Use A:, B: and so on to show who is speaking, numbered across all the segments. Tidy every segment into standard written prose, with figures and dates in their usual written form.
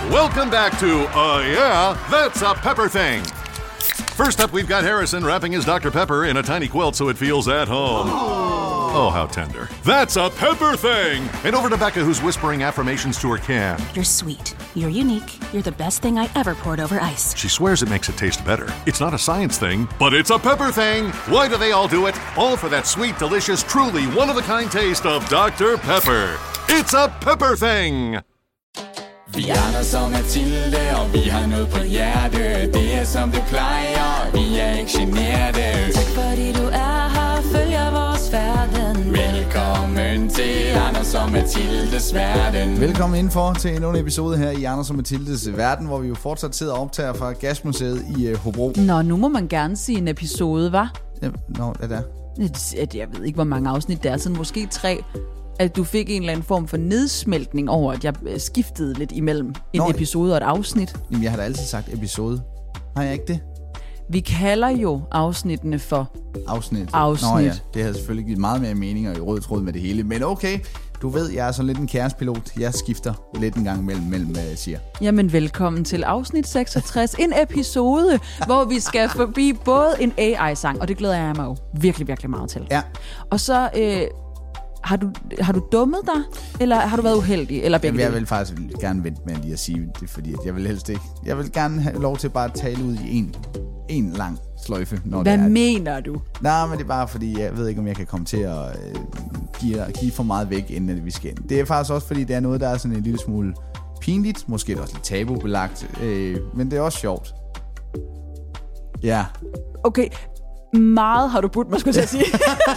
A: Welcome back to Yeah, That's a Pepper Thing. First up, we've got Harrison wrapping his Dr. Pepper in a tiny quilt so it feels at home. Oh, how tender. That's a Pepper Thing! And over to Becca, who's whispering affirmations to her can.
B: You're sweet. You're unique. You're the best thing I ever poured over ice.
A: She swears it makes it taste better. It's not a science thing, but it's a pepper thing. Why do they all do it? All for that sweet, delicious, truly one-of-a-kind taste of Dr. Pepper. It's a pepper thing!
C: Vi er Anders og Mathilde, og vi har noget på hjerte. Det er som det plejer, vi er ikke generte.
D: Tak fordi du er her, følger vores færden.
C: Velkommen til Anders og Mathildes verden.
E: Velkommen indenfor til endnu en episode her i Anders og Mathildes verden, hvor vi jo fortsat sidder og optager fra Gasmuseet i Hobro.
F: Nå, nu må man gerne sige en episode, hva'?
E: Nå, hvad er det?
F: Jeg ved ikke, hvor mange afsnit det er, sådan måske 3. At du fik en eller anden form for nedsmeltning over, at jeg skiftede lidt imellem en episode og et afsnit.
E: Jamen, jeg har da altid sagt episode. Har jeg ikke det?
F: Vi kalder jo afsnittene for
E: afsnit.
F: Nå
E: ja, det havde selvfølgelig givet meget mere mening og i rød tråd med det hele. Men okay, du ved, jeg er sådan lidt en kærespilot. Jeg skifter lidt en gang mellem siger.
F: Jamen, velkommen til afsnit 66. En episode, hvor vi skal forbi både en AI-sang, og det glæder jeg mig jo virkelig, virkelig meget til.
E: Ja.
F: Og så... Har du dummet dig, eller har du været uheldig? Eller begge?
E: Jamen, jeg vil faktisk gerne vente med lige at sige det, fordi jeg vil helst ikke. Jeg vil gerne have lov til bare at tale ud i en lang sløjfe. Når
F: Hvad
E: det er.
F: mener du?
E: Nej, men det er bare fordi, jeg ved ikke, om jeg kan komme til at give for meget væk, inden vi skal ind. Det er faktisk også, fordi det er noget, der er sådan en lille smule pinligt. Måske er det også lidt tabubelagt, men det er også sjovt. Ja.
F: Okay, meget har du budt mig, skulle jeg sige.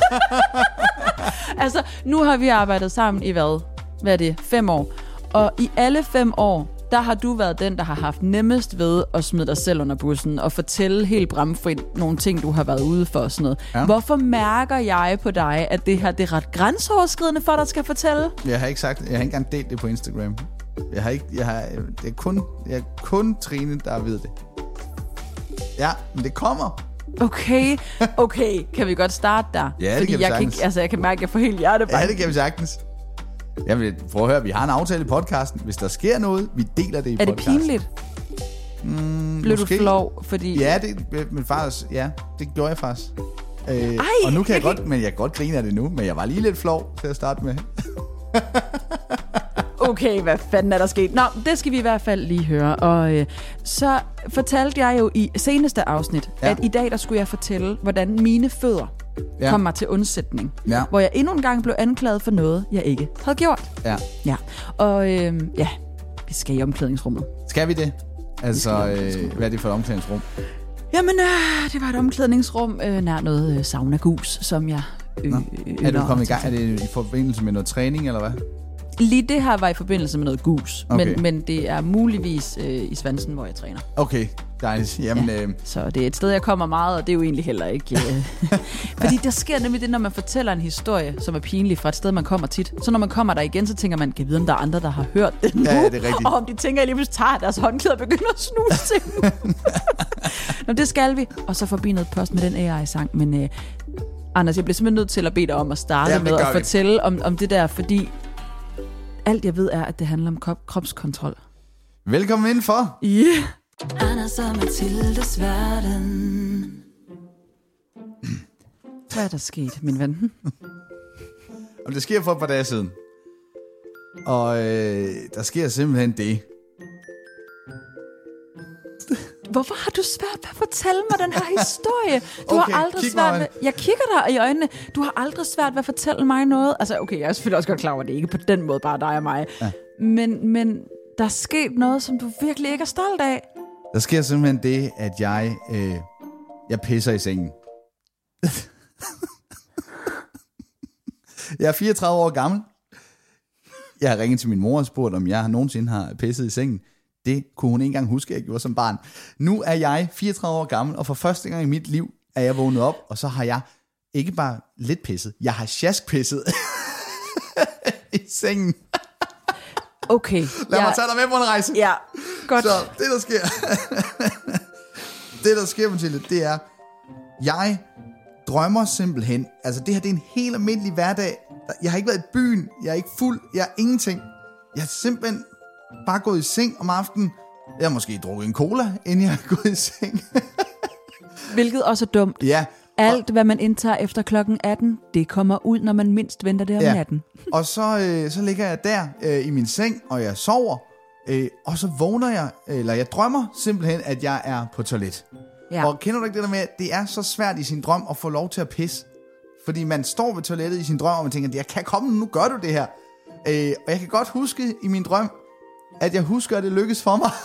F: Altså, nu har vi arbejdet sammen i hvad er det, 5 år. Og i alle 5 år, der har du været den, der har haft nemmest ved at smide dig selv under bussen og fortælle helt bramfrit nogle ting, du har været ude for og sådan noget. Ja. Hvorfor mærker jeg på dig, at det her det er ret grænseoverskridende for dig, skal fortælle?
E: Jeg har ikke engang delt det på Instagram. Det er kun Trine, der ved det. Ja, men det kommer.
F: Okay, kan vi godt starte der?
E: Ja, det
F: fordi
E: kan vi sagtens.
F: jeg kan mærke, at jeg får helt hjertebank.
E: Ja, det kan vi sagtens. Jamen, prøv at høre, vi har en aftale i podcasten. Hvis der sker noget, vi deler det i podcasten.
F: Er det pinligt? Blev du flov? Fordi...
E: Ja, men faktisk, ja, det gjorde jeg faktisk. Og nu kan jeg godt, men jeg kan godt grine af det nu, men jeg var lige lidt flov til at starte med.
F: Okay, hvad fanden er der sket? Nå, det skal vi i hvert fald lige høre. Og så fortalte jeg jo i seneste afsnit, at i dag der skulle jeg fortælle, hvordan mine fødder kom mig til undsætning. Ja. Hvor jeg endnu en gang blev anklaget for noget, jeg ikke havde gjort. Ja. Og vi skal i omklædningsrummet.
E: Skal vi det? Altså, hvad er det for et omklædningsrum?
F: Jamen, det var et omklædningsrum nær noget sauna-gus, som jeg
E: er du kommet i gang? Er det i forbindelse med noget træning, eller hvad?
F: Lige det her var i forbindelse med noget gus, men det er muligvis i Svansen, hvor jeg træner.
E: Okay, dejligt. Jamen,
F: Så det er et sted, jeg kommer meget, og det er jo egentlig heller ikke... Fordi der sker nemlig det, når man fortæller en historie, som er pinlig fra et sted, man kommer tit. Så når man kommer der igen, så tænker man, kan vide, om der er andre, der har hørt det nu?
E: Ja, det er rigtigt.
F: Og om de tænker, at jeg lige pludselig tager deres håndklæder og begynder at snuse til dem. Nå, det skal vi. Og så forbi noget post med den AI-sang. Men Anders, jeg bliver simpelthen nødt til at bede dig om at starte med at fortælle om det der, fordi... Alt jeg ved er, at det handler om kropskontrol.
E: Velkommen indenfor.
F: Yeah.
D: Anders og Mathildes verden.
F: Hvad er der sket, min ven?
E: Og det sker for et par dage siden. Og der sker simpelthen det.
F: Hvorfor har du svært ved at fortælle mig den her historie? Du har aldrig svært ved... Jeg kigger dig i øjnene. Du har aldrig svært ved at fortælle mig noget. Altså, okay, jeg er selvfølgelig også godt klar over, at det ikke på den måde bare dig og mig. Ja. Men der er sket noget, som du virkelig ikke er stolt af.
E: Der sker simpelthen det, at jeg pisser i sengen. Jeg er 34 år gammel. Jeg har ringet til min mor og spurgt, om jeg nogensinde har pisset i sengen. Det kunne hun ikke engang huske, at jeg gjorde som barn. Nu er jeg 34 år gammel, og for første gang i mit liv er jeg vågnet op, og så har jeg ikke bare lidt pisset, jeg har sjaskpisset i sengen.
F: Okay.
E: Lad mig tage dig med på en rejse.
F: Ja, godt.
E: Så det der sker, Mathilde, det er, jeg drømmer simpelthen, altså det her, det er en helt almindelig hverdag. Jeg har ikke været i byen, jeg er ikke fuld, jeg er ingenting. Jeg simpelthen bare gået i seng om aftenen. Jeg har måske drukket en cola, inden jeg er gået i seng.
F: Hvilket også er dumt.
E: Ja.
F: Alt, hvad man indtager efter klokken 18, det kommer ud, når man mindst venter det om natten.
E: Og så ligger jeg der i min seng, og jeg sover. Og så vågner jeg, eller jeg drømmer simpelthen, at jeg er på toilet.
F: Ja.
E: Og kender du ikke det der med, at det er så svært i sin drøm at få lov til at pisse? Fordi man står ved toilettet i sin drøm, og man tænker, jeg kan komme, nu gør du det her. Og jeg kan godt huske i min drøm, at jeg husker, at det lykkes for mig.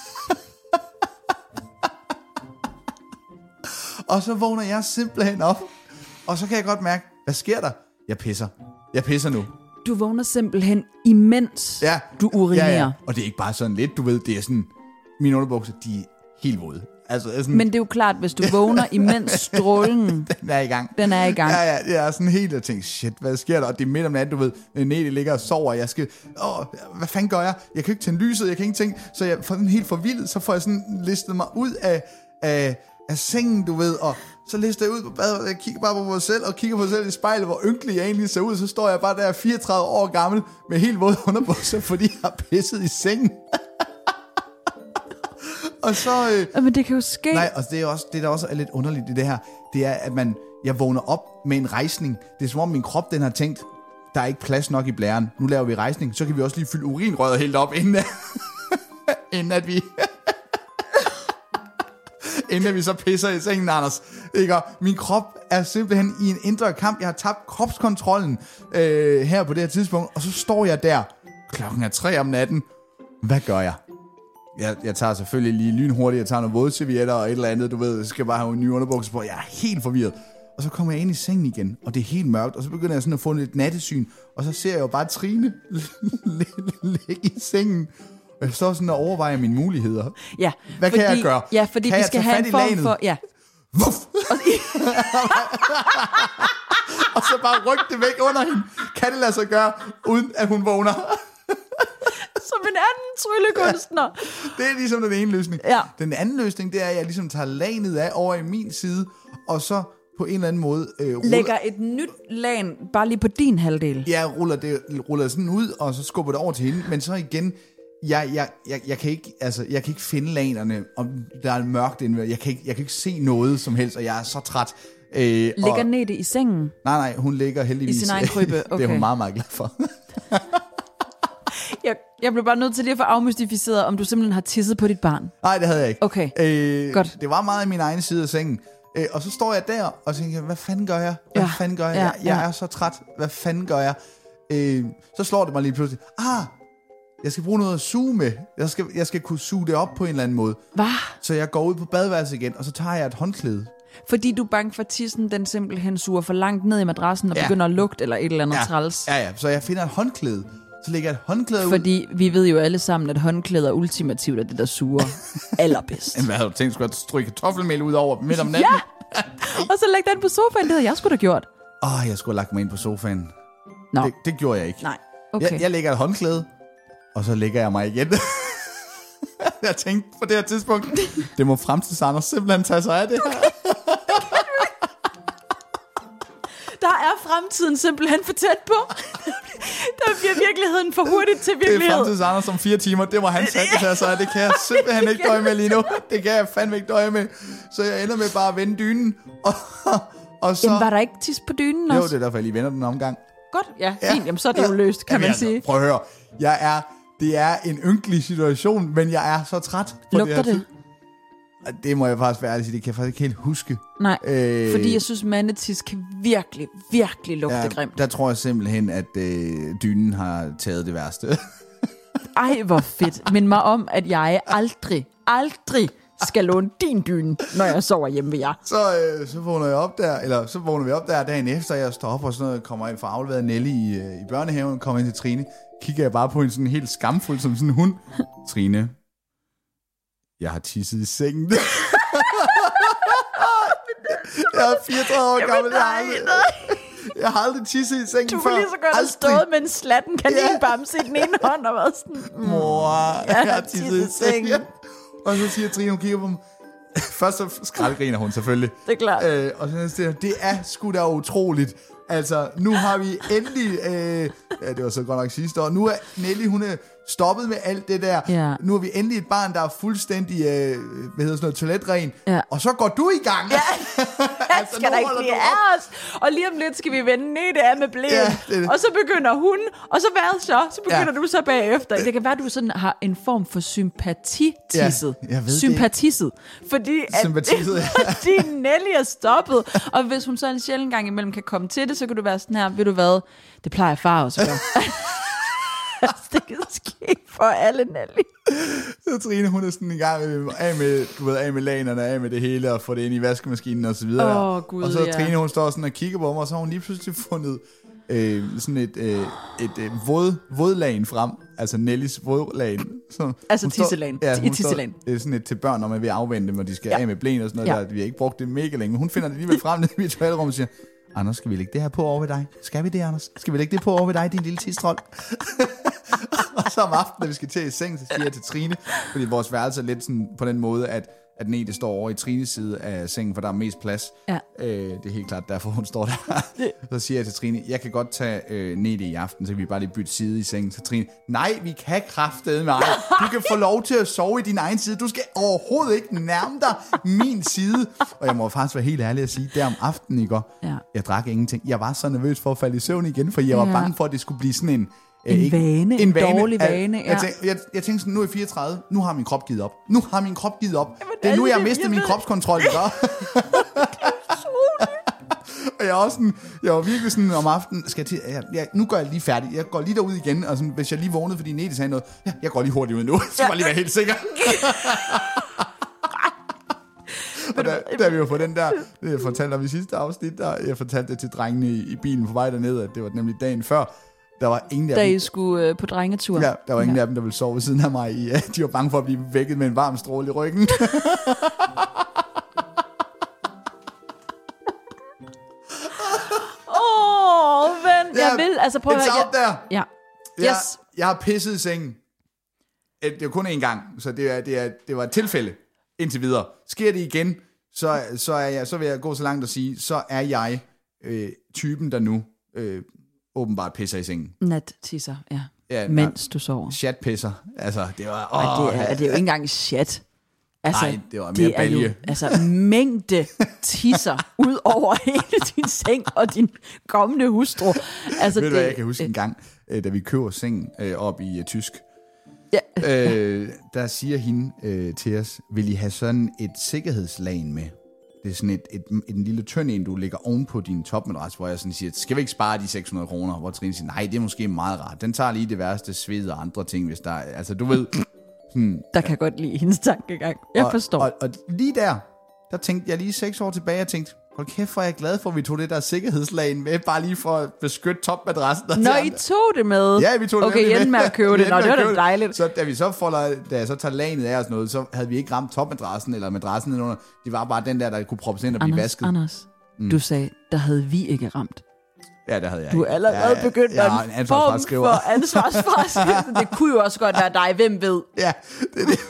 E: Og så vågner jeg simpelthen op, og så kan jeg godt mærke, hvad sker der? Jeg pisser nu.
F: Du vågner simpelthen imens du urinerer.
E: Ja. Og det er ikke bare sådan lidt, du ved, det er sådan, mine underbukser, de er helt våde. Altså, sådan,
F: men det er jo klart, hvis du vågner imens strålen...
E: den er i gang.
F: Den er i gang.
E: Ja, jeg er sådan helt, jeg tænker, shit, hvad sker der? Og det er midt om natten, du ved, Nelly ligger og sover, og jeg skal, hvad fanden gør jeg? Jeg kan ikke tænde lyset, jeg kan ingenting. Så jeg får sådan helt forvildet, så får jeg sådan listet mig ud af sengen, du ved, og så lister jeg ud på badet, og jeg kigger bare på mig selv, og kigger på mig selv i spejlet, hvor ynkelig jeg egentlig ser ud, så står jeg bare der 34 år gammel, med helt våde underbukser, fordi jeg har pisset i sengen. Og så...
F: Men det kan jo ske.
E: Nej, og det der også er lidt underligt i det her, det er, at jeg vågner op med en rejsning. Det er som om min krop, den har tænkt, der er ikke plads nok i blæren. Nu laver vi rejsning, så kan vi også lige fylde urinrøret helt op, inden at vi så pisser i sengen, Anders. Ikke? Og min krop er simpelthen i en indre kamp. Jeg har tabt kropskontrollen her på det her tidspunkt, og så står jeg der. Klokken er 3 om natten. Hvad gør jeg? Jeg tager selvfølgelig lige lynhurtigt, jeg tager nogle vådservietter og et eller andet, du ved, jeg skal bare have en ny underbukser på. Jeg er helt forvirret. Og så kommer jeg ind i sengen igen, og det er helt mørkt, og så begynder jeg sådan at få lidt nattesyn, og så ser jeg jo bare Trine ligge i sengen. Og jeg står sådan og overvejer mine muligheder.
F: Ja,
E: hvad kan jeg gøre?
F: Ja, fordi vi skal have en form for... Ja.
E: Og så bare rykke det væk under hende. Kan det lade sig gøre, uden at hun vågner?
F: Som en anden tryllekunstner.
E: Det er ligesom den ene løsning.
F: Ja.
E: Den anden løsning, det er, at jeg ligesom tager lagenet af over i min side, og så på en eller anden måde...
F: lægger et nyt lag bare lige på din halvdel.
E: Ja, ruller sådan ud, og så skubber det over til hende. Men så igen... Jeg kan ikke finde lagenerne, om der er mørkt inde. Jeg kan ikke se noget som helst, og jeg er så træt.
F: Ligger Nete i sengen?
E: Nej, hun ligger heldigvis.
F: I sin egen krybe, okay.
E: Det er hun meget, meget glad for.
F: Jeg blev bare nødt til lige at få afmystificeret, om du simpelthen har tisset på dit barn.
E: Nej, det havde jeg ikke.
F: Okay, godt.
E: Det var meget i min egen side af sengen. Og så står jeg der og tænker, hvad fanden gør jeg? Jeg er så træt. Hvad fanden gør jeg? Så slår det mig lige pludselig. Jeg skal bruge noget at suge med. Jeg skal kunne suge det op på en eller anden måde.
F: Hvad?
E: Så jeg går ud på badeværelset igen, og så tager jeg et håndklæde.
F: Fordi du er bange for, at tissen den simpelthen suger for langt ned i madrassen og begynder at lugte eller et eller andet træls.
E: Ja. Så jeg finder et håndklæde. Så lægger jeg et håndklæde ud.
F: Fordi vi ved jo alle sammen, at håndklæder ultimativt er det, der suger allerbedst.
E: Hvad havde du tænkt? Skulle jeg stryge kartoffelmel ud over midt om natten?
F: Ja! Og så lægge den på sofaen. Det havde jeg sgu da gjort.
E: Jeg skulle have lagt mig ind på sofaen.
F: Nå.
E: Det gjorde jeg ikke.
F: Nej, okay.
E: Jeg lægger et håndklæde, og så lægger jeg mig igen. Jeg tænkte på det her tidspunkt, det må fremtids-Anders simpelthen tage sig af det her.
F: Der er fremtiden simpelthen for tæt på. Der bliver virkeligheden for hurtigt til virkelighed.
E: Det er fremtids-Anders om 4 timer, det må han tage sig af. Det kan jeg simpelthen ikke døje med lige nu. Det kan jeg fandme ikke døje med. Så jeg ender med bare at vende dynen. Og så...
F: Jamen var der ikke tis på dynen også?
E: Jo, det er derfor, jeg lige vender den omgang.
F: Godt, ja, fint. Jamen så er det jo løst, kan man sige.
E: Prøv at høre. Det er en ynkelig situation, men jeg er så træt.
F: Lugter det?
E: Det må jeg faktisk være ærlig sige, det kan jeg faktisk ikke helt huske.
F: Nej, fordi jeg synes, mandetis kan virkelig, virkelig lugte grimt.
E: Der tror jeg simpelthen, at dynen har taget det værste.
F: Ej, hvor fedt. Mind mig om, at jeg aldrig skal låne din dyne, når jeg sover hjemme ved jer.
E: Så vågner jeg op der, eller så vågner vi op der dagen efter, jeg står op og sådan noget, kommer ind for afleveret Nelly i børnehaven, kommer ind til Trine, kigger jeg bare på en sådan helt skamfuld som sådan en hund. Trine, jeg har tisset i sengen. Jeg er 34 år gammel. Jeg har aldrig tisset i sengen før.
F: Du kunne lige så godt have stået med en slatten kaninbamse i den ene hånd og været sådan...
E: Mor, jeg har tisset i sengen. Og så siger Trine, hun kigger på mig. Først så skraldgriner hun selvfølgelig.
F: Det er klart.
E: Og så siger det er sgu da utroligt. Altså, nu har vi endelig... det var så godt nok sidste år. Nu er Nelly, hun er stoppet med alt det der.
F: Ja.
E: Nu er vi endelig et barn, der er fuldstændig, toiletren. Ja. Og så går du i gang.
F: Ja. Altså, skal der ikke blive af os? Og lige om lidt skal vi vende ned af med blæen. Ja, og så begynder hun, og så hvad så? Så begynder du så bagefter. Det kan være, at du sådan har en form for sympatitisset.
E: Ja, jeg ved
F: sympatisset. Fordi Nelly er stoppet. Og hvis hun så en sjældent gang imellem kan komme til det, så kan du være sådan her, ved du hvad, det plejer far også at gøre. Det kan ske for alle, Nelly.
E: Så Trine, hun er sådan i gang af med lagnerne, af med det hele, og få det ind i vaskemaskinen og så videre.
F: Gud,
E: og så Trine, hun står sådan og kigger på mig, og så har hun lige pludselig fundet sådan et vådlagen frem. Altså Nellys vådlagen.
F: Altså tisselagen.
E: Ja, tisselagen. Det er sådan et til børn, når man vil afvente dem, og de skal af med blæen og sådan noget. Der. Vi har ikke brugt det mega længe, men hun finder det alligevel frem nede i toiletrummet og siger, Anders, skal vi lægge det her på over ved dig? Skal vi det, Anders? Skal vi lægge det på over ved dig, din lille tidstrold? Og så om aftenen, når vi skal til i seng, så siger jeg til Trine, fordi vores værelse er lidt sådan på den måde, at Nete står over i Trines side af sengen, for der er mest plads. Ja. Det er helt klart derfor, hun står der. Så siger jeg til Trine, jeg kan godt tage Nete i aften, så kan vi bare lige bytte side i sengen. Så Trine, nej, vi kan kraftedeme med ej. Du kan få lov til at sove i din egen side. Du skal overhovedet ikke nærme dig min side. Og jeg må faktisk være helt ærlig at sige, der om aftenen i går, jeg drak ingenting. Jeg var så nervøs for at falde i søvn igen, for jeg var bange for, at det skulle blive sådan en
F: dårlig vane. Ja.
E: Jeg tænkte sådan, nu er jeg 34, nu har min krop givet op. Nu har min krop givet op. Det er nu, jeg har mistet min kropskontrol. Og jeg var virkelig sådan om aftenen, nu går jeg lige færdig. Jeg går lige derud igen, og sådan, hvis jeg lige vågnede, fordi Nete sagde noget, jeg går lige hurtigt ud nu, så jeg lige være helt sikker. Og da vi var på den der, jeg fortalte om i sidste afsnit, jeg fortalte det til drengene i bilen på vej derned, at det var nemlig dagen før. Der var ingen af dem.
F: Da I skulle på drengetur.
E: Ja, der var ingen af dem, der ville sove ved siden af mig. De var bange for at blive vækket med en varm stråle i ryggen.
F: Ven. Jeg vil, altså prøv at høre.
E: It's out there.
F: Ja. Yes.
E: Jeg har pisset i sengen. Det var kun én gang, så det var et tilfælde indtil videre. Sker det igen, så vil jeg gå så langt og sige, så er jeg typen, der nu åbenbart pisser i sengen.
F: Nattisser, ja. Mens du sover.
E: Chatpisser. Altså, det var...
F: det er jo ikke engang chat. Altså,
E: nej, det var mere balje.
F: Mængde tisser ud over hele din seng og din kommende hustru. Altså,
E: ved du hvad, jeg kan huske en gang, da vi køber sengen op i tysk. Ja. Der siger hende til os, vil I have sådan et sikkerhedslagen med? Det er sådan en lille tynd en, du lægger oven på din topmadras, hvor jeg sådan siger, skal vi ikke spare de 600 kroner? Hvor Trine siger, nej, det er måske meget rart. Den tager lige det værste sved og andre ting, hvis der er, altså du ved...
F: Der kan jeg godt lide hendes tankegang. Jeg forstår.
E: Og lige der tænkte jeg lige 6 år tilbage, jeg tænkte, hold kæft, hvor er jeg glad for, at vi tog det der sikkerhedslagen med, bare lige for at beskytte topmadrassen.
F: Nå, I tog det med?
E: Ja, vi tog det med.
F: Okay, endte med at købe det. Nå, det var da dejligt.
E: Så da jeg så tager lagenet af os noget, så havde vi ikke ramt topmadrassen eller madrassen under. Det var bare den der kunne proppes ind og blive vasket.
F: Anders, du sagde, der havde vi ikke ramt.
E: Ja, det havde jeg.
F: Du er allerede begyndt at en form for ansvarsfraskrivelse. Det kunne jo også godt være dig, hvem ved?
E: Ja, det er det.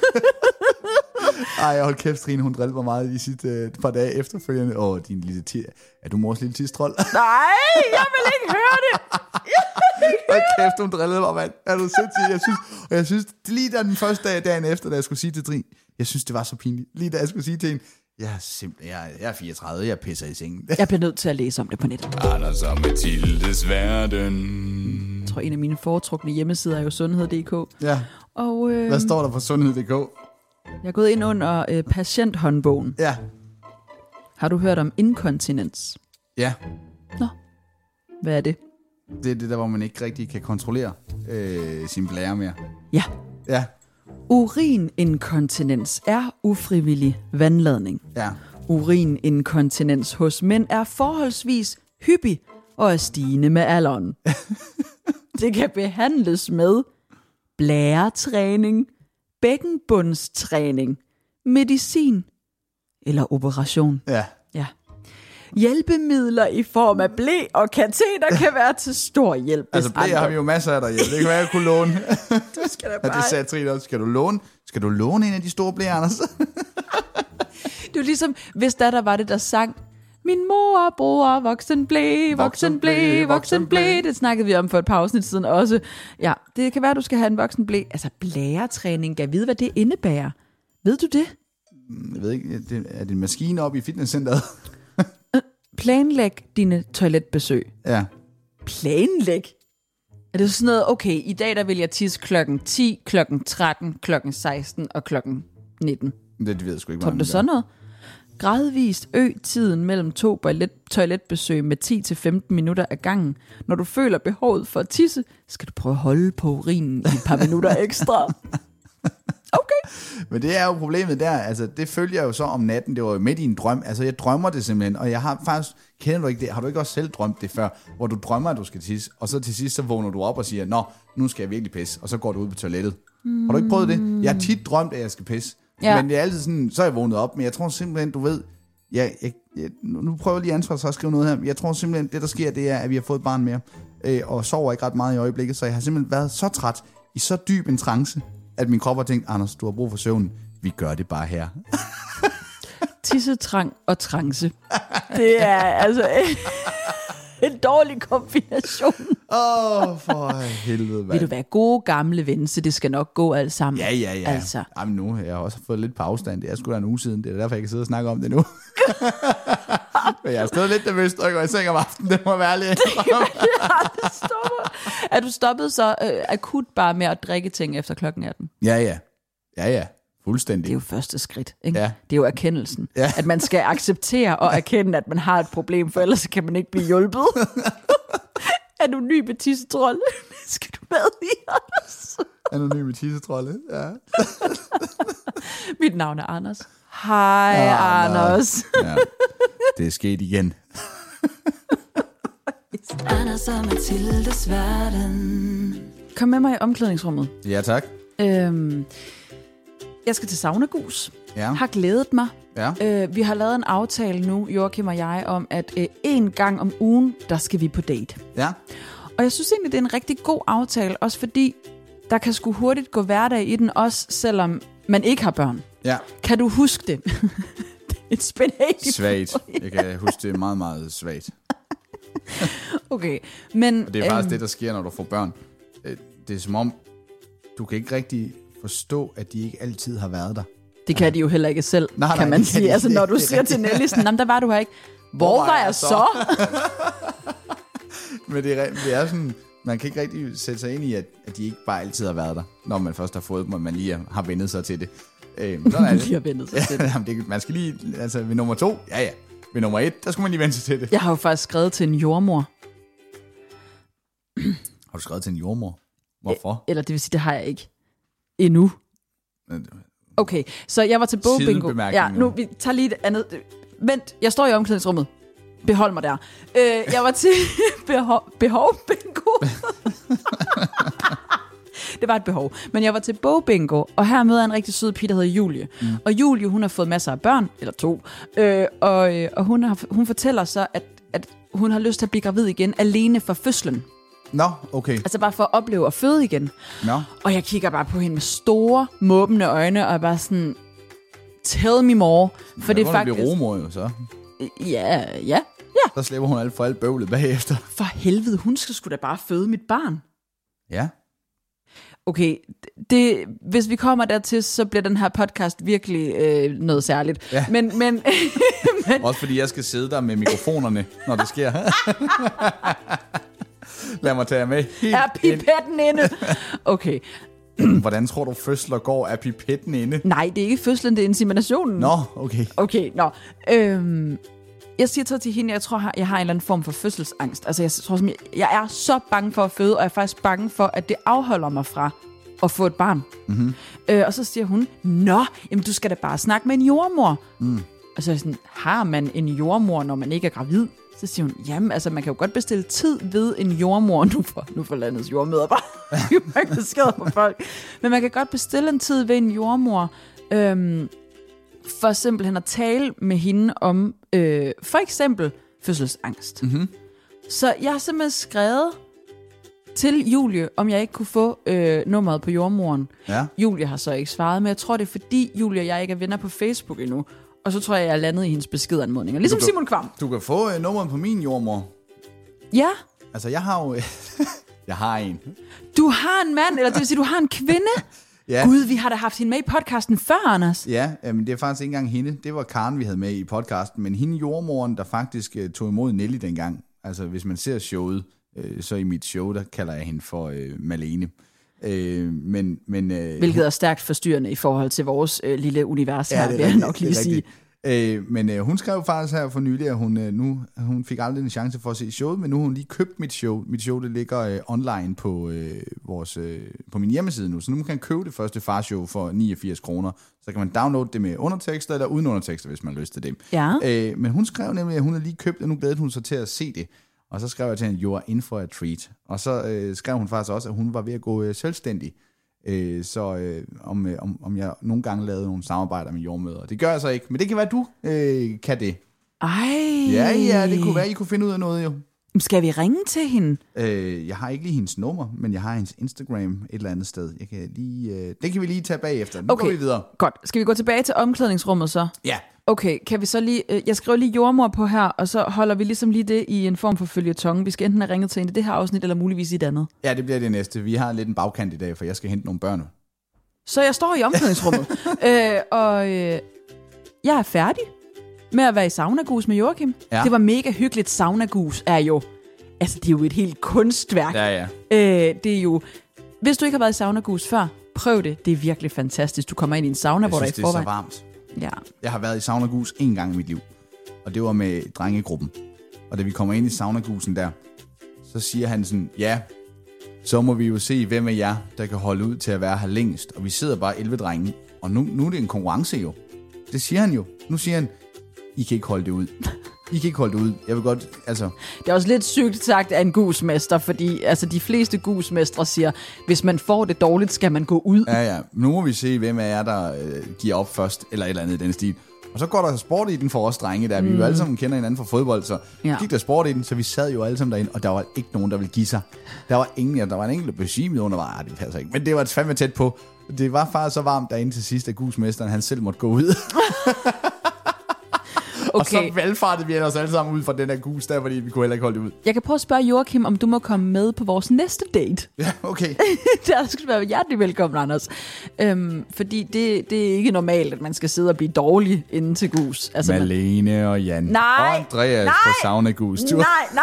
E: Ej, hold kæft, Trine, hun drillede mig meget de sidste par dage efterfølgende. Din lille er du mors lille tidstrold?
F: Nej, jeg vil ikke høre det.
E: Hold kæft, hun drillede mig, mand. Er du sindssygt? Jeg synes, lige da den første dag, dagen efter, da jeg skulle sige til Trine, jeg synes, det var så pinligt. Lige da jeg skulle sige til hende, jeg er 34, jeg pisser i sengen.
F: Jeg bliver nødt til at læse om det på nettet.
C: Anders og Mathildes verden.
F: Jeg tror, en af mine foretrukne hjemmesider er jo sundhed.dk.
E: Ja.
F: Og,
E: hvad står der på sundhed.dk?
F: Jeg er gået ind under patienthåndbogen.
E: Ja.
F: Har du hørt om inkontinens?
E: Ja.
F: Nå, hvad er det?
E: Det er det der, hvor man ikke rigtig kan kontrollere sin blære mere.
F: Ja.
E: Ja.
F: Urininkontinens er ufrivillig vandladning.
E: Ja.
F: Urininkontinens hos mænd er forholdsvis hyppig og er stigende med alderen. Det kan behandles med blæretræning, bækkenbundstræning, medicin eller operation.
E: Ja.
F: Ja. Hjælpemidler i form af ble og kateter kan være til stor hjælp.
E: Altså ble har vi jo masser af derhjemme. Det kan være, jeg kunne låne.
F: Du skal da bare...
E: Det sagde Trine også. Skal du låne en af de store ble, Anders?
F: Det er jo ligesom, hvis der var det, der sang, Min mor bruger voksen blæ. Det snakkede vi om for et par afsnit siden også. Ja, det kan være, du skal have en voksen blæ. Altså blæretræning, kan jeg vide, hvad det indebærer? Ved du det?
E: Jeg ved ikke, er det en maskine oppe i fitnesscenteret?
F: Planlæg dine toiletbesøg.
E: Ja.
F: Planlæg? Er det sådan noget, okay, i dag der vil jeg tisse klokken 10, klokken 13, klokken 16 og klokken 19?
E: Det ved jeg sgu ikke.
F: Tror du sådan noget? Gradvist tiden mellem 2 toiletbesøg med 10-15 minutter ad gangen. Når du føler behovet for at tisse, skal du prøve at holde på urinen i et par minutter ekstra. Okay.
E: Men det er jo problemet der, altså det følger jeg jo så om natten, det var jo midt i en drøm, altså jeg drømmer det simpelthen, og jeg har faktisk, kender du ikke det, har du ikke også selv drømt det før, hvor du drømmer, at du skal tisse, og så til sidst så vågner du op og siger, nå, nu skal jeg virkelig pisse, og så går du ud på toilettet. Har du ikke prøvet det? Jeg har tit drømt, at jeg skal pisse, men det er altid sådan, så er jeg vågnet op, men jeg tror simpelthen, du ved, nu prøver jeg lige ansvar så at skrive noget her, jeg tror simpelthen, det der sker, det er, at vi har fået et barn mere, og sover ikke ret meget i øjeblikket, så jeg har simpelthen været så træt, i så dyb en trance, at min krop har tænkt, Anders, du har brug for søvn. Vi gør det bare her.
F: Tissetrang og trance. Det er altså en dårlig kombination.
E: For helvede, mand.
F: Vil du være gode gamle ven, så det skal nok gå alt sammen.
E: Ja.
F: Altså.
E: Jamen nu, jeg har også fået lidt på afstand. Det er sgu da en uge siden. Det er derfor, jeg kan sidde og snakke om det nu. Men jeg er stadig lidt nervøs, og jeg går i seng om aftenen. Det må være ærlig.
F: Er du stoppet så akut bare med at drikke ting efter klokken 18?
E: Ja. Fuldstændig.
F: Det er jo første skridt, ikke?
E: Ja.
F: Det er jo erkendelsen.
E: Ja.
F: At man skal acceptere og erkende, at man har et problem, for ellers kan man ikke blive hjulpet. Anonyme tissetrolde. Skal du med i, Anders?
E: Anonyme tissetrolde, ja.
F: Mit navn er Anders. Hej, Anders.
E: Ja, det er sket igen.
D: Anders og Mathildes verden.
F: Kom med mig i omklædningsrummet.
E: Ja, tak.
F: Jeg skal til saunagus.
E: Ja.
F: Har glædet mig.
E: Ja.
F: Vi har lavet en aftale nu, Joachim og jeg, om at en gang om ugen, der skal vi på date.
E: Ja.
F: Og jeg synes egentlig, det er en rigtig god aftale, også fordi der kan sgu hurtigt gå hverdag i den, også selvom man ikke har børn.
E: Ja.
F: Kan du huske det? Et spændende.
E: Svagt. Jeg kan huske det meget, meget svagt.
F: Okay, men...
E: Og det er faktisk det, der sker, når du får børn. Det er som om, du kan ikke rigtig forstå, at de ikke altid har været der.
F: Det kan de jo heller ikke selv, kan man sige. Altså, når du siger til Nelly, der var du her ikke. Hvor var jeg så?
E: Men det er sådan, man kan ikke rigtig sætte sig ind i, at de ikke bare altid har været der, når man først har fået dem, og man lige har vendet sig til det. Sådan er det.
F: Lige har vendet sig til det.
E: Man skal lige, altså ved nummer 2, ja. Ved nummer 1, der skulle man lige vende sig til det.
F: Jeg har jo faktisk skrevet til en jordmor.
E: Har du skrevet til en jordmor? Hvorfor?
F: Eller det vil sige, det har jeg ikke. Endnu. Okay, så jeg var til bogbingo. Ja, nu vi tager lige et andet. Vent, jeg står i omklædningsrummet. Behold mig der. Jeg var til behovbingo. Det var et behov. Men jeg var til bogbingo, og her møder jeg en rigtig sød pige, der hedder Julie. Og Julie, hun har fået masser af børn, eller 2. Og hun fortæller så, at hun har lyst til at blive gravid igen, alene for fødslen.
E: Nå, okay.
F: Altså bare for at opleve at føde igen.
E: Nå. Og
F: jeg kigger bare på hende med store, måbende øjne, og er bare sådan, tell me more. For det er faktisk...
E: bliver romor jo så.
F: Ja.
E: Så slipper hun alt bøvlet bagefter.
F: For helvede, hun skal sgu da bare føde mit barn.
E: Ja.
F: Okay, hvis vi kommer dertil, så bliver den her podcast virkelig noget særligt.
E: Ja.
F: Men
E: også fordi jeg skal sidde der med mikrofonerne, når det sker. Lad mig tage med.
F: Er pipetten inde? Okay.
E: Hvordan tror du fødsler går? Er pipetten inde?
F: Nej, det er ikke fødslen, det er inseminationen.
E: Nå, okay.
F: Okay, nå. Jeg siger så til hende, jeg tror, jeg har en eller anden form for fødselsangst. Altså, jeg er så bange for at føde, og jeg er faktisk bange for, at det afholder mig fra at få et barn.
E: Mm-hmm.
F: Og så siger hun, nå, jamen du skal da bare snakke med en jordmor.
E: Mm.
F: Og så er jeg sådan, har man en jordmor, når man ikke er gravid? Så siger hun, jamen altså, man kan jo godt bestille tid ved en jordmor. Nu får landets jordmøder bare mange beskeder på folk. Men man kan godt bestille en tid ved en jordmor, for simpelthen at tale med hende om, for eksempel, fødselsangst.
E: Mm-hmm.
F: Så jeg har simpelthen skrevet til Julie, om jeg ikke kunne få nummeret på jordmoren.
E: Ja.
F: Julie har så ikke svaret, men jeg tror, det er fordi Julie og jeg ikke er venner på Facebook endnu. Og så tror jeg er landet i hendes beskedanmodninger. Ligesom Simon Kvam.
E: Du kan få nummeret på min jordmor.
F: Ja.
E: Altså, jeg har jo... jeg har en.
F: Du har en mand, eller det vil sige, du har en kvinde?
E: Ja.
F: Gud, vi har da haft hende med i podcasten før, Anders.
E: Ja, men det er faktisk ikke engang hende. Det var Karen, vi havde med i podcasten. Men hende jordmoren, der faktisk tog imod Nelly dengang. Altså, hvis man ser showet, så i mit show, der kalder jeg hende for Malene.
F: Hvilket er stærkt forstyrrende i forhold til vores lille univers her, vil jeg nok lige sige.
E: Men hun skrev faktisk her for nylig, at hun fik aldrig en chance for at se showet, men nu har hun lige købt mit show. Mit show, det ligger online på på min hjemmeside nu, så nu kan man købe det første farshow for 89 kroner. Så kan man downloade det med undertekster eller uden undertekster, hvis man har lyst til det.
F: Ja.
E: Men hun skrev nemlig, at hun har lige købt, og nu glædede hun sig til at se det. Og så skrev jeg til hende, you are in for a treat. Og så skrev hun faktisk også, at hun var ved at gå selvstændig. Om jeg nogle gange lavede nogle samarbejder med jordmødre. Det gør jeg så ikke, men det kan være, at du kan det.
F: Ej.
E: Ja, det kunne være, I kunne finde ud af noget jo.
F: Skal vi ringe til hende?
E: Jeg har ikke lige hendes nummer, men jeg har hendes Instagram et eller andet sted. Jeg kan lige, det kan vi lige tage bagefter. Nu går vi videre.
F: Godt. Skal vi gå tilbage til omklædningsrummet så?
E: Ja.
F: Okay, kan vi så lige... jeg skriver lige jordmor på her, og så holder vi ligesom lige det i en form for føljeton. Vi skal enten have ringet til hende i det her afsnit, eller muligvis i et andet.
E: Ja, det bliver det næste. Vi har lidt en bagkant i dag, for jeg skal hente nogle børn.
F: Så jeg står i omklædningsrummet, jeg er færdig med at være i saunagus med Joachim. Ja. Det var mega hyggeligt. Saunagus er jo... Altså, det er jo et helt kunstværk.
E: Ja.
F: Det er jo... Hvis du ikke har været i saunagus før, prøv det. Det er virkelig fantastisk. Du kommer ind i en sauna, hvor der er i forvejen.
E: Det er så varmt.
F: Ja.
E: Jeg har været i saunagus 1 gang i mit liv, og det var med drengegruppen. Og da vi kommer ind i saunagusen der, så siger han sådan, ja, så må vi jo se, hvem af jer, der kan holde ud til at være her længst. Og vi sidder bare 11 drenge, og nu er det en konkurrence jo. Det siger han jo. Nu siger han, I kan ikke holde det ud. I kan ikke holde det ud. Jeg vil godt, altså...
F: Det er også lidt sygt sagt af en gusmester, fordi altså, de fleste gusmestre siger, hvis man får det dårligt, skal man gå ud.
E: Ja. Nu må vi se, hvem af jer, der giver op først, eller et eller andet i den stil. Og så går der sport i den for os drenge der. Vi jo alle sammen kender hinanden fra fodbold, så gik der sport i den, så vi sad jo alle sammen derinde, og der var ikke nogen, der ville give sig. Der var ingen, der var en enkelt besvimet under, det passer ikke. Men det var fandme tæt på. Det var faktisk så varmt derinde til sidst, at gusmesteren han selv måtte gå ud. Okay. Og så valgfartede vi os alle sammen ud fra den her gus der, fordi vi kunne heller ikke holde det ud.
F: Jeg kan prøve at spørge Joachim, om du må komme med på vores næste date.
E: Ja, okay.
F: Der skal du være hjertelig velkommen, Anders. Fordi det er ikke normalt, at man skal sidde og blive dårlig inden til gus. Altså,
E: Malene og Jan. Og Andreas på saunagus.
F: Nej.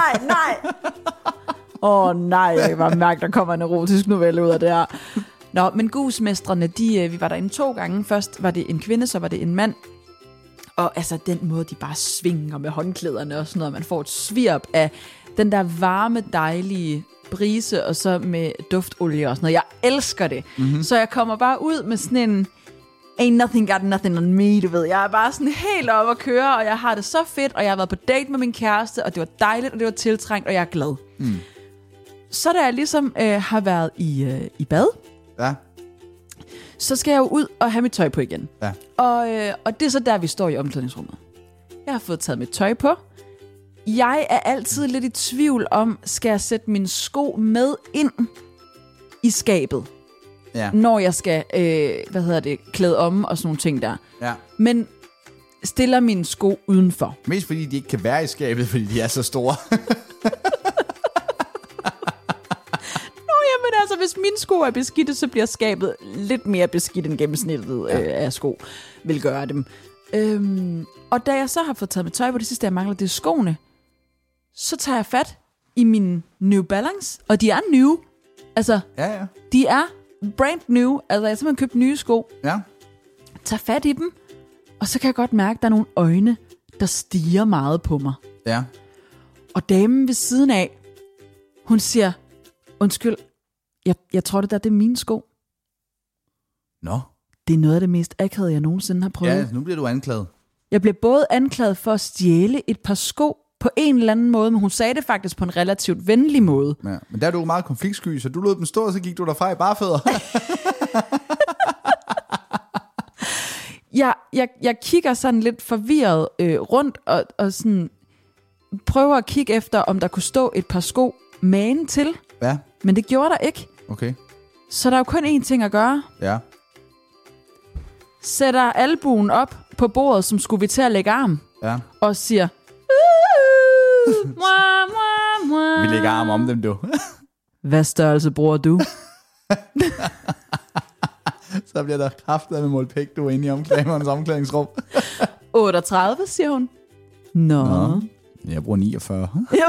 F: Nej, jeg kan bare mærke, der kommer en erotisk novelle ud af det her. Nå, men gusmestrene, vi var derinde 2 gange. Først var det en kvinde, så var det en mand. Og altså den måde, de bare svinger med håndklæderne og sådan noget. Man får et svirp af den der varme, dejlige brise, og så med duftolie og sådan noget. Jeg elsker det. Mm-hmm. Så jeg kommer bare ud med sådan en ain't nothing got nothing on me, du ved. Jeg er bare sådan helt oppe at køre, og jeg har det så fedt, og jeg har været på date med min kæreste, og det var dejligt, og det var tiltrængt, og jeg er glad. Mm. Så da jeg ligesom har været i bad, så skal jeg jo ud og have mit tøj på igen.
E: Ja.
F: Og det er så der, vi står i omklædningsrummet. Jeg har fået taget mit tøj på. Jeg er altid lidt i tvivl om, skal jeg sætte mine sko med ind i skabet, når jeg skal, klæde om og sådan nogle ting der. Ja. Men stiller mine sko udenfor.
E: Mest fordi de ikke kan være i skabet, fordi de er så store.
F: Men altså, hvis mine sko er beskidte, så bliver skabet lidt mere beskidt end gennemsnittet af sko vil gøre dem. Og da jeg så har fået taget mit tøj på, det sidste jeg mangler, det er skoene, så tager jeg fat i mine New Balance, og de er nye. Altså, de er brand new. Altså, jeg har simpelthen købt nye sko. Ja. Tager fat i dem, og så kan jeg godt mærke, at der er nogle øjne, der stiger meget på mig.
E: Ja.
F: Og damen ved siden af, hun siger, undskyld, jeg tror, det er mine sko.
E: Nå.
F: Det er noget af det mest akavede, jeg nogensinde har prøvet.
E: Ja, nu bliver du anklaget.
F: Jeg blev både anklaget for at stjæle et par sko på en eller anden måde, men hun sagde det faktisk på en relativt venlig måde.
E: Ja, men der er du meget konfliktsky, så du lod dem stå, og så gik du derfra i barefødder.
F: Jeg kigger sådan lidt forvirret rundt, og sådan prøver at kigge efter, om der kunne stå et par sko magen til.
E: Ja.
F: Men det gjorde der ikke.
E: Okay.
F: Så der er jo kun én ting at gøre.
E: Ja.
F: Sætter albuen op på bordet, som skulle vi til at lægge arm.
E: Ja.
F: Og siger...
E: Vi lægger arm om dem, du.
F: Hvad størrelse bruger du?
E: Så bliver der kraftet med mål pæk, du er inde i omklædningsrum.
F: 38, siger hun. Nå.
E: Jeg bruger 49.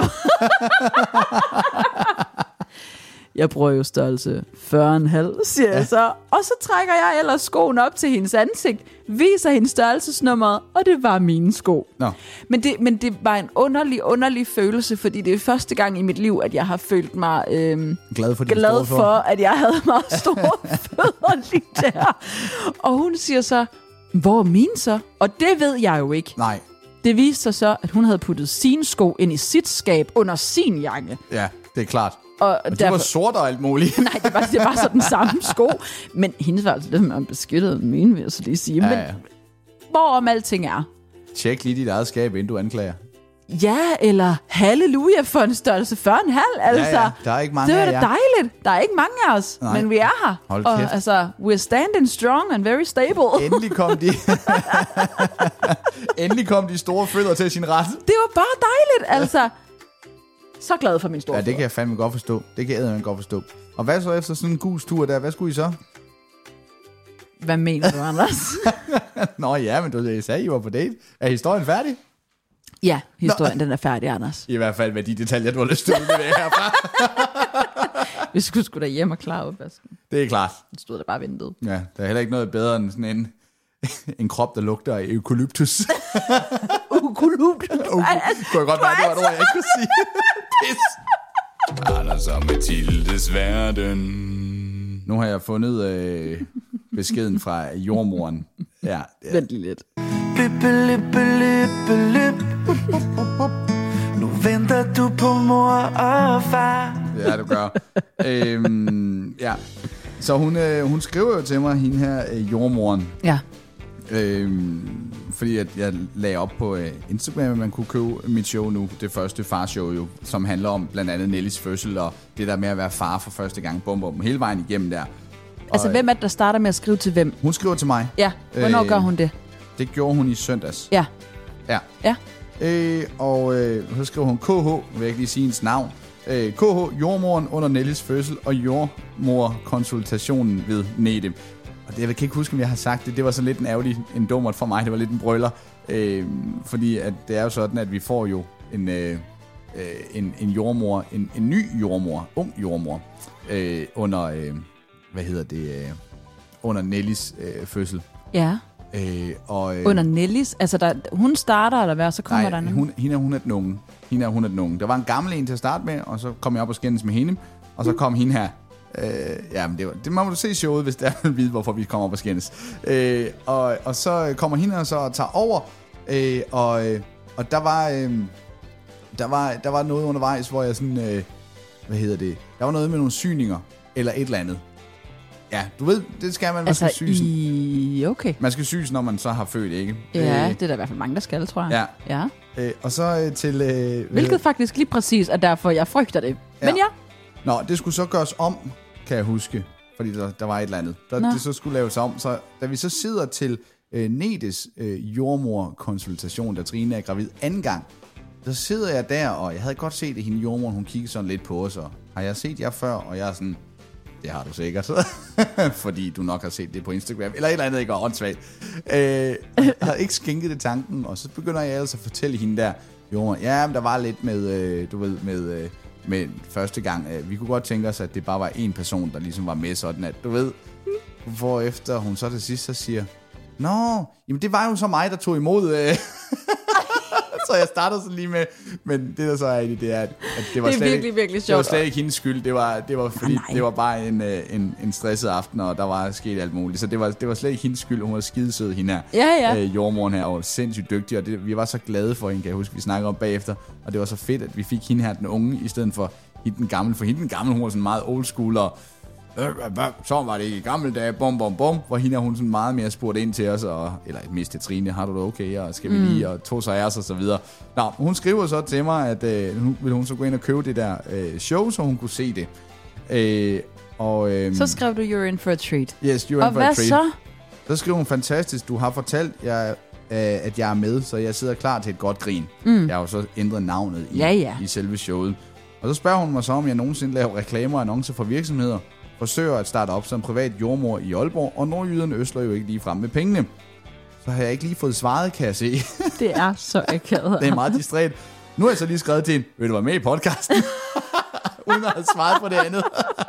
F: Jeg bruger jo størrelse 40,5, siger jeg så. Og så trækker jeg ellers skoen op til hendes ansigt, viser hendes størrelsesnummeret, og det var mine sko.
E: Nå.
F: Men det var en underlig følelse, fordi det er første gang i mit liv, at jeg har følt mig glad for, at jeg havde meget store fødder lige der. Og hun siger så, hvor er mine så? Og det ved jeg jo ikke.
E: Nej.
F: Det viste sig så, at hun havde puttet sine sko ind i sit skab under sin jakke.
E: Ja, det er klart.
F: Og
E: det var sort og alt muligt.
F: Nej, det var så den samme sko. Men hendes var altså lidt, man beskyttede mine, vil jeg så lige sige.
E: Ja.
F: Men hvorom alting er.
E: Tjek lige dit eget skab, inden du anklager.
F: Ja, eller halleluja for en størrelse 40,5. Altså,
E: ja. Der er ikke mange
F: det
E: af
F: var
E: jer.
F: da dejligt. Der er ikke mange af os,
E: Nej.
F: men vi er her.
E: Hold
F: og
E: kæft.
F: altså, we're standing strong and very stable.
E: Endelig kom de store fødder til sin ret.
F: Det var bare dejligt, altså. Så glad for min store
E: Ja, det kan jeg fandme godt forstå. Det kan jeg godt forstå. Og hvad så efter sådan en gus tur der? Hvad skulle I så?
F: Hvad mener du, Anders?
E: Nå ja, men du sagde, I var på date. Er historien færdig?
F: Ja, historien den er færdig, Anders.
E: I hvert fald med de detaljer, du har lyst til at udlevere herfra.
F: Vi skulle sgu da hjem og klare opvasken.
E: Det er klart.
F: Den stod der bare ventet.
E: Ja, der er heller ikke noget bedre end sådan en krop, der lugter af eukalyptus.
F: Eukalyptus?
E: Kunne jeg godt være, det var et ord, jeg ikke kunne sige. Pis.
C: Anders og Mathildes verden.
E: Nu har jeg fundet beskeden fra jordmoren. Ja,
F: Vent lige lidt.
G: Nu venter du på mor og far.
E: Ja, du gør. Ja. Så hun skriver jo til mig, hende her jordmoren.
F: Ja.
E: Fordi at jeg lagde op på Instagram, at man kunne købe mit show nu, det første farshow jo, som handler om blandt andet Nellys fødsel og det der med at være far for første gang, bum, hele vejen igennem der.
F: Altså, hvem er det, der starter med at skrive til hvem?
E: Hun skriver til mig.
F: Ja, hvornår gør hun det?
E: Det gjorde hun i søndags.
F: Ja.
E: Ja. Og så skriver hun KH, vil jeg ikke lige sige hendes navn. KH, jordmoren under Nellys fødsel og jordmorkonsultationen ved Nede. Og det, jeg kan ikke huske, om jeg har sagt det. Det var så lidt en dummert for mig. Det var lidt en brøller. Fordi at det er jo sådan, at vi får jo en jordmor, en ny jordmor, ung jordmor, under, under Nellys fødsel.
F: Ja. Under Nellys? Altså, hun starter, eller hvad? Så kommer der en.
E: Hun er den unge. Der var en gammel en til at starte med, og så kom jeg op og skændes med hende. Og så kom hende her. Men det må du se showet, hvis der vil vide, hvorfor vi kommer op og skændes. Og så kommer hende og så tager over. Og der var noget undervejs, hvor jeg sådan... Der var noget med nogle syninger, eller et eller andet. Ja, du ved, det skal man skal syes.
F: Okay.
E: Man skal syes, når man så har født, ikke?
F: Ja, det er der i hvert fald mange, der skal, tror jeg.
E: Ja. Og så til...
F: Hvilket faktisk lige præcis er derfor, jeg frygter det. Ja. Men ja.
E: Nå, det skulle så gøres om, kan jeg huske. Fordi der var et eller andet. Det så skulle laves om. Så da vi så sidder til Nedes jordmorkonsultation, da Trine er gravid anden gang, så sidder jeg der, og jeg havde godt set, at hende jordmor, hun kiggede sådan lidt på os, og har jeg set jer før? Og jeg er sådan... Det har du sikkert. Fordi du nok har set det på Instagram. Eller et eller andet, ikke var åndssvagt. Jeg havde ikke skænket det tanken. Og så begynder jeg altså at fortælle hende der. Jo, ja, men der var lidt med, med første gang. Vi kunne godt tænke os, at det bare var en person, der ligesom var med sådan, at du ved. Hvorefter hun så til sidst så siger, nå, jamen det var jo så mig, der tog imod... Så jeg startede så lige med, men det der så er i det er, at det var
F: virkelig sjovt.
E: Det var slet ikke hendes skyld. Det var fordi det var bare en stresset aften, og der var sket alt muligt. Så det var slet ikke hendes skyld. Hun var skidesød, hende her.
F: Ja.
E: Jordmoren her, og sindssygt dygtig, og vi var så glade for hende, kan jeg huske, vi snakkede om bagefter. Og det var så fedt, at vi fik hende her, den unge, i stedet for hende den gamle. For hende den gamle, hun var sådan meget old school, og så var det ikke i gamle dage, bum, hvor hende hun sådan meget mere spurgte ind til os, eller mest til Trine, har du det okay, og skal vi lige, og tog sig af os, og så videre. Nå, hun skriver så til mig, at ville hun så gå ind og købe det der show, så hun kunne se det.
F: Så skrev du, you're in for a treat.
E: Yes, you're in for a treat.
F: Og hvad så?
E: Så skriver hun, fantastisk, du har fortalt, jeg at jeg er med, så jeg sidder klar til et godt grin. Jeg har jo så ændret navnet i selve showet. Og så spørger hun mig så, om jeg nogensinde laver reklamer og annoncer for virksomheder, forsøger at starte op som privat jordmor i Aalborg, og nordjyderne øsler jo ikke lige frem med pengene. Så har jeg ikke lige fået svaret, kan jeg se.
F: Det er så akavet.
E: Det er meget distræt. Nu har jeg så lige skrevet til hende, vil du være med i podcasten? Uden at have svaret på det andet.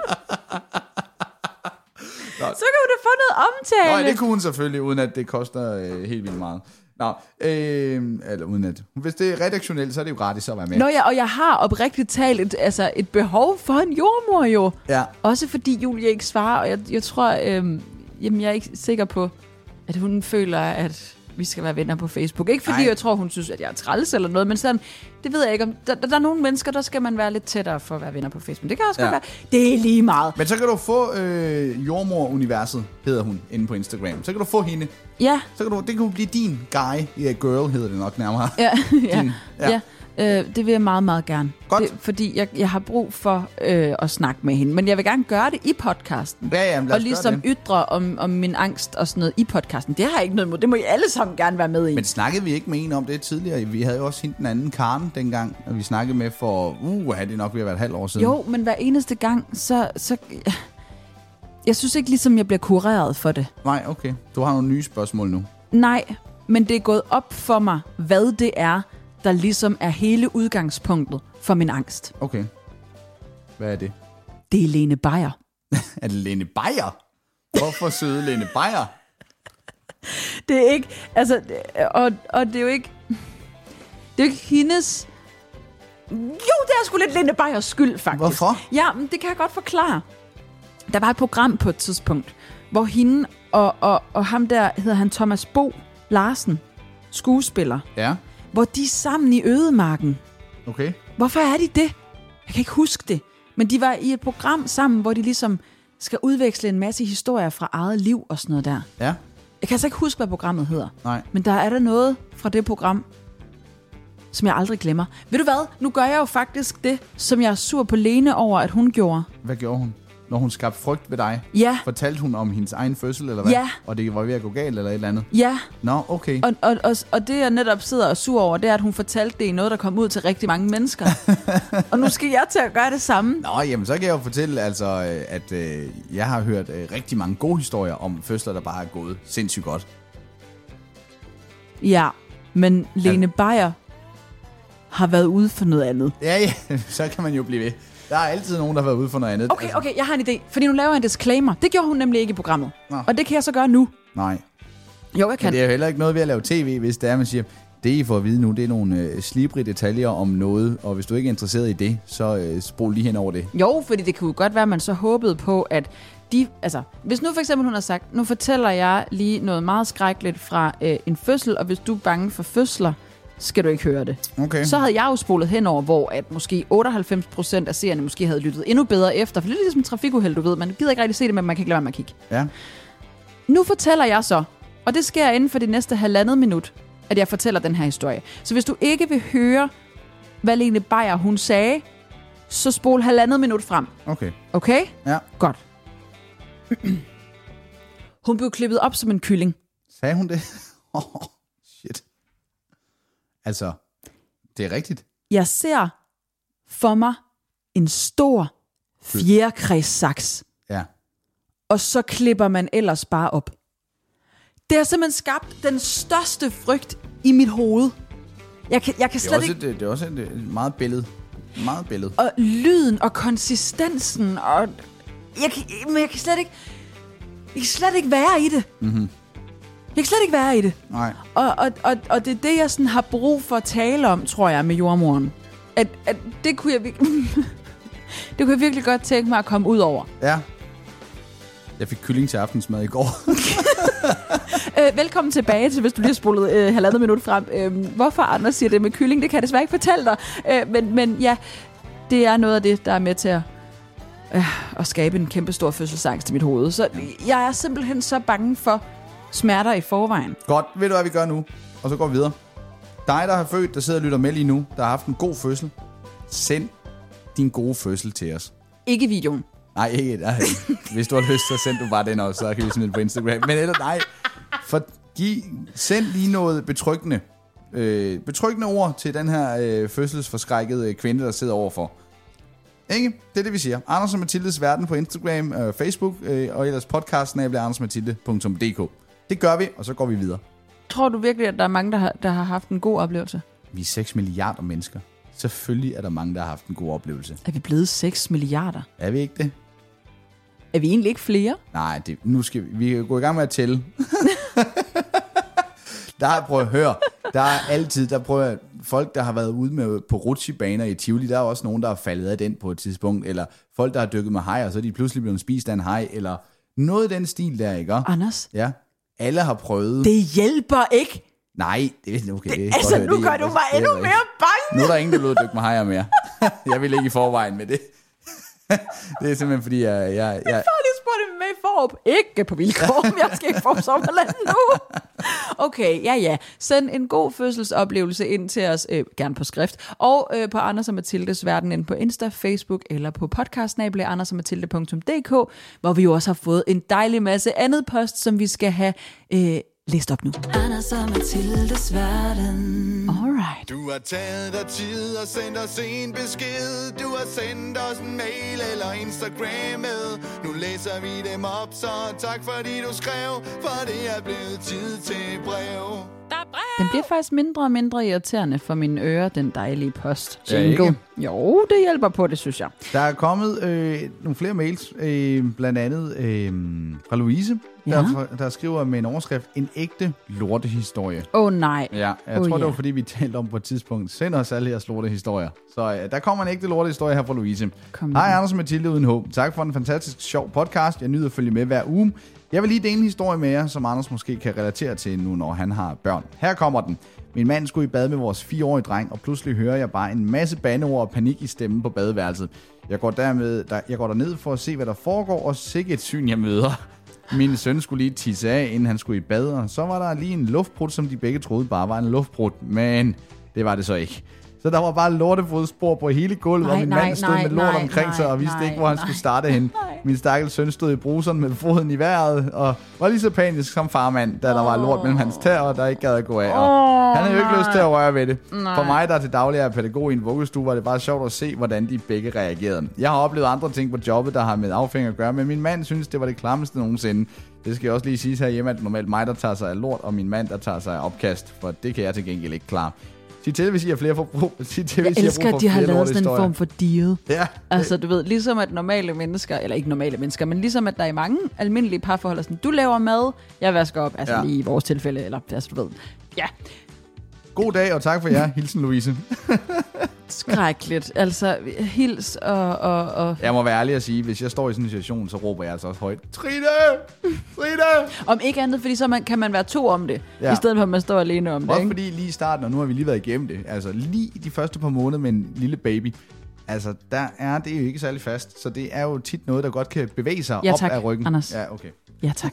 F: Så kan du da få noget omtale.
E: Nå, det kunne hun selvfølgelig, uden at det koster helt vildt meget. Nå, eller uden at... Hvis det er redaktionelt, så er det jo gratis at være med.
F: Nå ja, og jeg har oprigtigt talt et behov for en jordmor jo.
E: Ja.
F: Også fordi Julie ikke svarer, og jeg tror... jeg er ikke sikker på, at hun føler, at vi skal være venner på Facebook. Ikke fordi jeg tror, hun synes, at jeg er træls eller noget, men sådan, det ved jeg ikke om. Der er nogle mennesker, der skal man være lidt tættere for at være venner på Facebook. Det kan også godt være. Det er lige meget.
E: Men så kan du få Jordmor-universet, hedder hun, inde på Instagram. Så kan du få hende.
F: Ja.
E: Det kan blive din guy. Ja, girl hedder det nok nærmere.
F: Ja. Det vil jeg meget, meget gerne.
E: Godt.
F: Fordi jeg har brug for at snakke med hende. Men jeg vil gerne gøre det i podcasten.
E: Ja,
F: og ligesom ytre om min angst og sådan noget i podcasten. Det har jeg ikke noget imod. Det må I alle sammen gerne være med i.
E: Men snakkede vi ikke med en om det tidligere? Vi havde jo også hende den anden Karen dengang, og vi snakkede med for... det er nok ved at være et halvt år siden.
F: Jo, men hver eneste gang, så jeg synes ikke ligesom, jeg bliver kureret for det.
E: Nej, okay. Du har nogle nye spørgsmål nu.
F: Nej, men det er gået op for mig, hvad det er, der ligesom er hele udgangspunktet for min angst.
E: Okay. Hvad er det?
F: Det er Lene Beyer.
E: Er det Lene Beyer? Hvorfor søde Lene Beyer?
F: Det er ikke... Altså, og det er jo ikke... Det er jo ikke hendes... Jo, det er sgu lidt Lene Beyers skyld, faktisk.
E: Hvorfor?
F: Ja, men det kan jeg godt forklare. Der var et program på et tidspunkt, hvor hende og ham der, hedder han Thomas Bo Larsen, skuespiller.
E: Ja.
F: Hvor de er sammen i ødemarken.
E: Okay.
F: Hvorfor er de det? Jeg kan ikke huske det. Men de var i et program sammen, hvor de ligesom skal udveksle en masse historier fra eget liv og sådan noget der.
E: Ja.
F: Jeg kan altså ikke huske, hvad programmet hedder.
E: Nej.
F: Men der er der noget fra det program, som jeg aldrig glemmer. Ved du hvad? Nu gør jeg jo faktisk det, som jeg er sur på Lene over, at hun gjorde.
E: Hvad gjorde hun? Når hun skabte frygt ved dig?
F: Ja.
E: Fortalte hun om hendes egen fødsel, eller hvad?
F: Ja.
E: Og det var ved at gå galt, eller et eller andet?
F: Ja.
E: Nå, okay.
F: Og det, jeg netop sidder og sur over, det er, at hun fortalte det i noget, der kom ud til rigtig mange mennesker. Og nu skal jeg til at gøre det samme.
E: Nå, jamen, så kan jeg jo fortælle, altså, at jeg har hørt rigtig mange gode historier om fødsler, der bare er gået sindssygt godt.
F: Ja, men Lene Beyer har været ude for noget andet.
E: Ja, så kan man jo blive ved. Der er altid nogen, der har været ude for noget andet.
F: Okay, jeg har en idé. Fordi nu laver jeg en disclaimer. Det gjorde hun nemlig ikke i programmet.
E: Nå.
F: Og det kan jeg så gøre nu.
E: Nej.
F: Jo, jeg kan.
E: Men det er jo heller ikke noget ved at lave tv, hvis det er, man siger, det I får at vide nu, det er nogle slibrige detaljer om noget, og hvis du ikke er interesseret i det, så spol lige hen over det.
F: Jo, fordi det kunne godt være, at man så håbede på, at hvis nu for eksempel hun har sagt, nu fortæller jeg lige noget meget skrækkeligt fra en fødsel, og hvis du er bange for fødsler, skal du ikke høre det.
E: Okay.
F: Så havde jeg jo spolet henover, hvor at måske 98% af seerne måske havde lyttet endnu bedre efter, for det er ligesom en trafikuheld, du ved. Man gider ikke rigtig se det, men man kan ikke lade være med at kigge.
E: Ja.
F: Nu fortæller jeg så, og det sker inden for det næste 1,5 minut, at jeg fortæller den her historie. Så hvis du ikke vil høre, hvad Lene Beyer hun sagde, så spol 1,5 minut frem.
E: Okay.
F: Okay?
E: Ja.
F: Godt. Hun blev klippet op som en kylling.
E: Sagde hun det? Shit. Altså, det er rigtigt.
F: Jeg ser for mig en stor fjerkræssaks.
E: Ja.
F: Og så klipper man ellers bare op. Det har simpelthen skabt den største frygt i mit hoved. Jeg kan slet ikke...
E: Det er også et meget billede. Meget billede.
F: Og lyden og konsistensen og... Jeg kan slet ikke være i det.
E: Mm-hmm.
F: Jeg kan slet ikke være i det.
E: Nej.
F: Og det er det, jeg sådan har brug for at tale om, tror jeg, med jordmoren. At det kunne jeg det kunne jeg virkelig godt tænke mig at komme ud over.
E: Ja. Jeg fik kylling til aftensmad i går.
F: Velkommen tilbage til, hvis du lige har spolet 1,5 minut frem. Hvorfor Anders siger det med kylling, det kan jeg desværre ikke fortælle dig. Men ja, det er noget af det, der er med til at skabe en kæmpe stor fødselsangst i mit hoved. Så jeg er simpelthen så bange for smerter i forvejen.
E: Godt, ved du hvad vi gør nu? Og så går vi videre. Dig, der har født, der sidder og lytter med lige nu, der har haft en god fødsel, send din gode fødsel til os.
F: Ikke videoen.
E: Nej, ikke. Hvis du har lyst, så send du bare den også, så kan vi smide den på Instagram. Men ellers nej, Send lige noget betryggende ord til den her fødselsforskrækkede kvinde, der sidder overfor. Ikke? Det er det, vi siger. Anders og Mathildes Verden på Instagram, Facebook og ellers podcasten af andersmathilde.dk. Det gør vi, og så går vi videre.
F: Tror du virkelig, at der er mange, der har haft en god oplevelse?
E: Vi er 6 milliarder mennesker. Selvfølgelig er der mange, der har haft en god oplevelse.
F: Er vi blevet 6 milliarder?
E: Er vi ikke det?
F: Er vi egentlig ikke flere?
E: Nej, nu skal vi gå i gang med at tælle. Prøv at høre. Der prøver folk, der har været ude med på rutsjebaner i Tivoli, der er også nogen, der er faldet af den på et tidspunkt, eller folk, der har dykket med hajer, og så er de pludselig blevet spist af en haj, eller noget i den stil der, ikke?
F: Anders?
E: Ja. Alle har prøvet.
F: Det hjælper ikke.
E: Nej, det er okay.
F: Altså, nu gør du mig endnu mere bange.
E: Nu er der ingen, der vil dykke med hajer mere. Jeg vil ikke i forvejen med det. Det er simpelthen fordi, jeg
F: med i forop. Ikke på vilkår, jeg skal ikke få sommerland nu. Okay, ja. Send en god fødselsoplevelse ind til os, gerne på skrift, og på Anders og Mathildes Verden, enten på Insta, Facebook eller på podcastnable andersogmathilde.dk, hvor vi jo også har fået en dejlig masse andet post, som vi skal have læst op nu.
D: Anders og Mathildes Verden.
F: Alright.
H: Du har taget dig tid og sendt os en besked. Du har sendt os en mail eller Instagram med. Nu læser vi dem op, så tak fordi du skrev, for det er blevet tid til brev.
F: Den bliver faktisk mindre og mindre irriterende for mine ører, den dejlige post.
E: Ja, ikke?
F: Jo, det hjælper på det, synes jeg.
E: Der er kommet nogle flere mails, blandt andet fra Louise, der skriver med en overskrift, en ægte lortehistorie.
F: Nej.
E: Ja, jeg tror, det var fordi, vi talte om på et tidspunkt. Send os alle jeres lortehistorier. Så der kommer en ægte lortehistorie her fra Louise. Hej Anders og Mathilde uden håb. Tak for en fantastisk sjov podcast. Jeg nyder at følge med hver uge. Jeg vil lige dele en historie med jer, som Anders måske kan relatere til nu, når han har børn. Her kommer den. Min mand skulle i bad med vores 4-årige dreng, og pludselig hører jeg bare en masse bandeord og panik i stemmen på badeværelset. Jeg går derned for at se, hvad der foregår, og sikke et syn, jeg møder. Min søn skulle lige tisse af, inden han skulle i bad, og så var der lige en luftbrud, som de begge troede bare var en luftbrud, men det var det så ikke. Så der var bare lortefodspor på hele gulvet, og min mand stod med lort omkring sig og vidste ikke, hvor han skulle starte hen. Min stakkels søn stod i bruseren med foden i vejret og var lige så panisk som farmand, da der var lort mellem hans tæer, og der ikke gad at gå af. Han havde jo ikke lyst til at røre ved det. For mig, der til daglig er pædagog i en vuggestue, var det bare sjovt at se, hvordan de begge reagerede. Jeg har oplevet andre ting på jobbet, der har med afføring at gøre, men min mand synes, det var det klammeste nogensinde. Det skal jeg også lige sige herhjemme, at det normalt mig, der tager sig af lort, og min mand, der tager sig af opkast, for det kan jeg til gengæld ikke klare. Sig til, hvis I har flere forbrug.
F: Jeg elsker, at de har lavet sådan en form for deal.
E: Ja.
F: Altså, du ved, ligesom at normale mennesker, eller ikke normale mennesker, men ligesom at der er i mange almindelige parforhold, sådan, du laver mad, jeg vasker op, altså lige i vores tilfælde, eller altså, du ved, ja.
E: God dag, og tak for jer. Hilsen, Louise.
F: Skrækkeligt. Altså, hils og...
E: Jeg må være ærlig at sige, hvis jeg står i sådan en situation, så råber jeg altså også højt, Trine! Trine!
F: Om ikke andet, fordi så kan man være to om det, i stedet for at man står alene om det.
E: Også
F: ikke?
E: fordi lige i starten, og nu har vi lige været igennem det, altså lige de første par måneder med en lille baby, altså der er det jo ikke særlig fast, så det er jo tit noget, der godt kan bevæge sig op af ryggen.
F: Anders.
E: Ja, okay.
F: Ja, tak.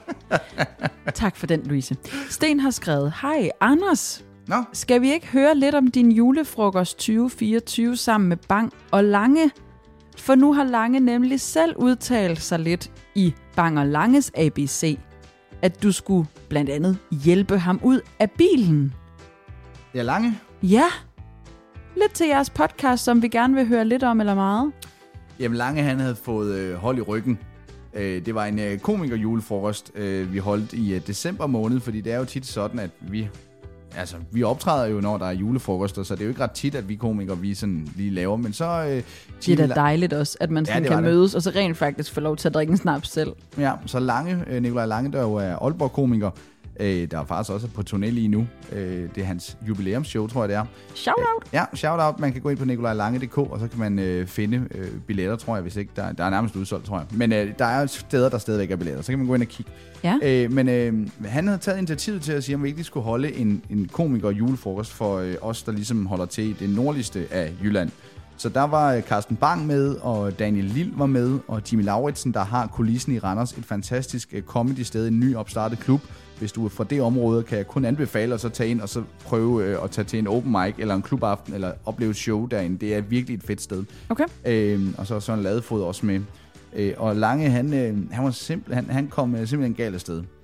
F: Tak for den, Louise. Sten har skrevet, hej Anders.
E: Nå?
F: Skal vi ikke høre lidt om din julefrokost 2024 sammen med Bang og Lange? For nu har Lange nemlig selv udtalt sig lidt i Bang og Langes ABC, at du skulle blandt andet hjælpe ham ud af bilen.
E: Ja, Lange?
F: Ja, lidt til jeres podcast, som vi gerne vil høre lidt om eller meget.
E: Jamen, Lange han havde fået hold i ryggen. Det var en komiker-julefrokost, vi holdt i december måned, fordi det er jo tit sådan, at vi optræder jo, når der er julefrokoster, så det er jo ikke ret tit, at vi komikere vi sådan lige laver, men så...
F: det er da dejligt også, at man sådan kan mødes, og så rent faktisk få lov til at drikke en snaps selv.
E: Ja, så Lange, Nikolaj Lange, der jo er Aalborg-komiker, der er faktisk også på turné lige nu. Det er hans jubilæumsshow, tror jeg det er.
F: Shout-out!
E: Ja, shout-out. Man kan gå ind på nikolajlange.dk, og så kan man finde billetter, tror jeg, hvis ikke. Der er nærmest udsolgt, tror jeg. Men der er steder, der stadigvæk er billetter, så kan man gå ind og kigge.
F: Ja.
E: Men han havde taget initiativet til at sige, om vi ikke skulle holde en komiker julefrokost for os, der ligesom holder til det nordligste af Jylland. Så der var Carsten Bang med, og Daniel Lille var med, og Jimmy Lauritsen, der har Kulissen i Randers, et fantastisk comedy-sted, en ny opstartet klub. Hvis du er fra det område, kan jeg kun anbefale at så tage ind og så prøve at tage til en open mic eller en klubaften eller opleve et show derinde. Det er virkelig et fedt sted.
F: Okay.
E: Og så er Søren Ladefod også med. Og Lange, han kom simpelthen galt af sted.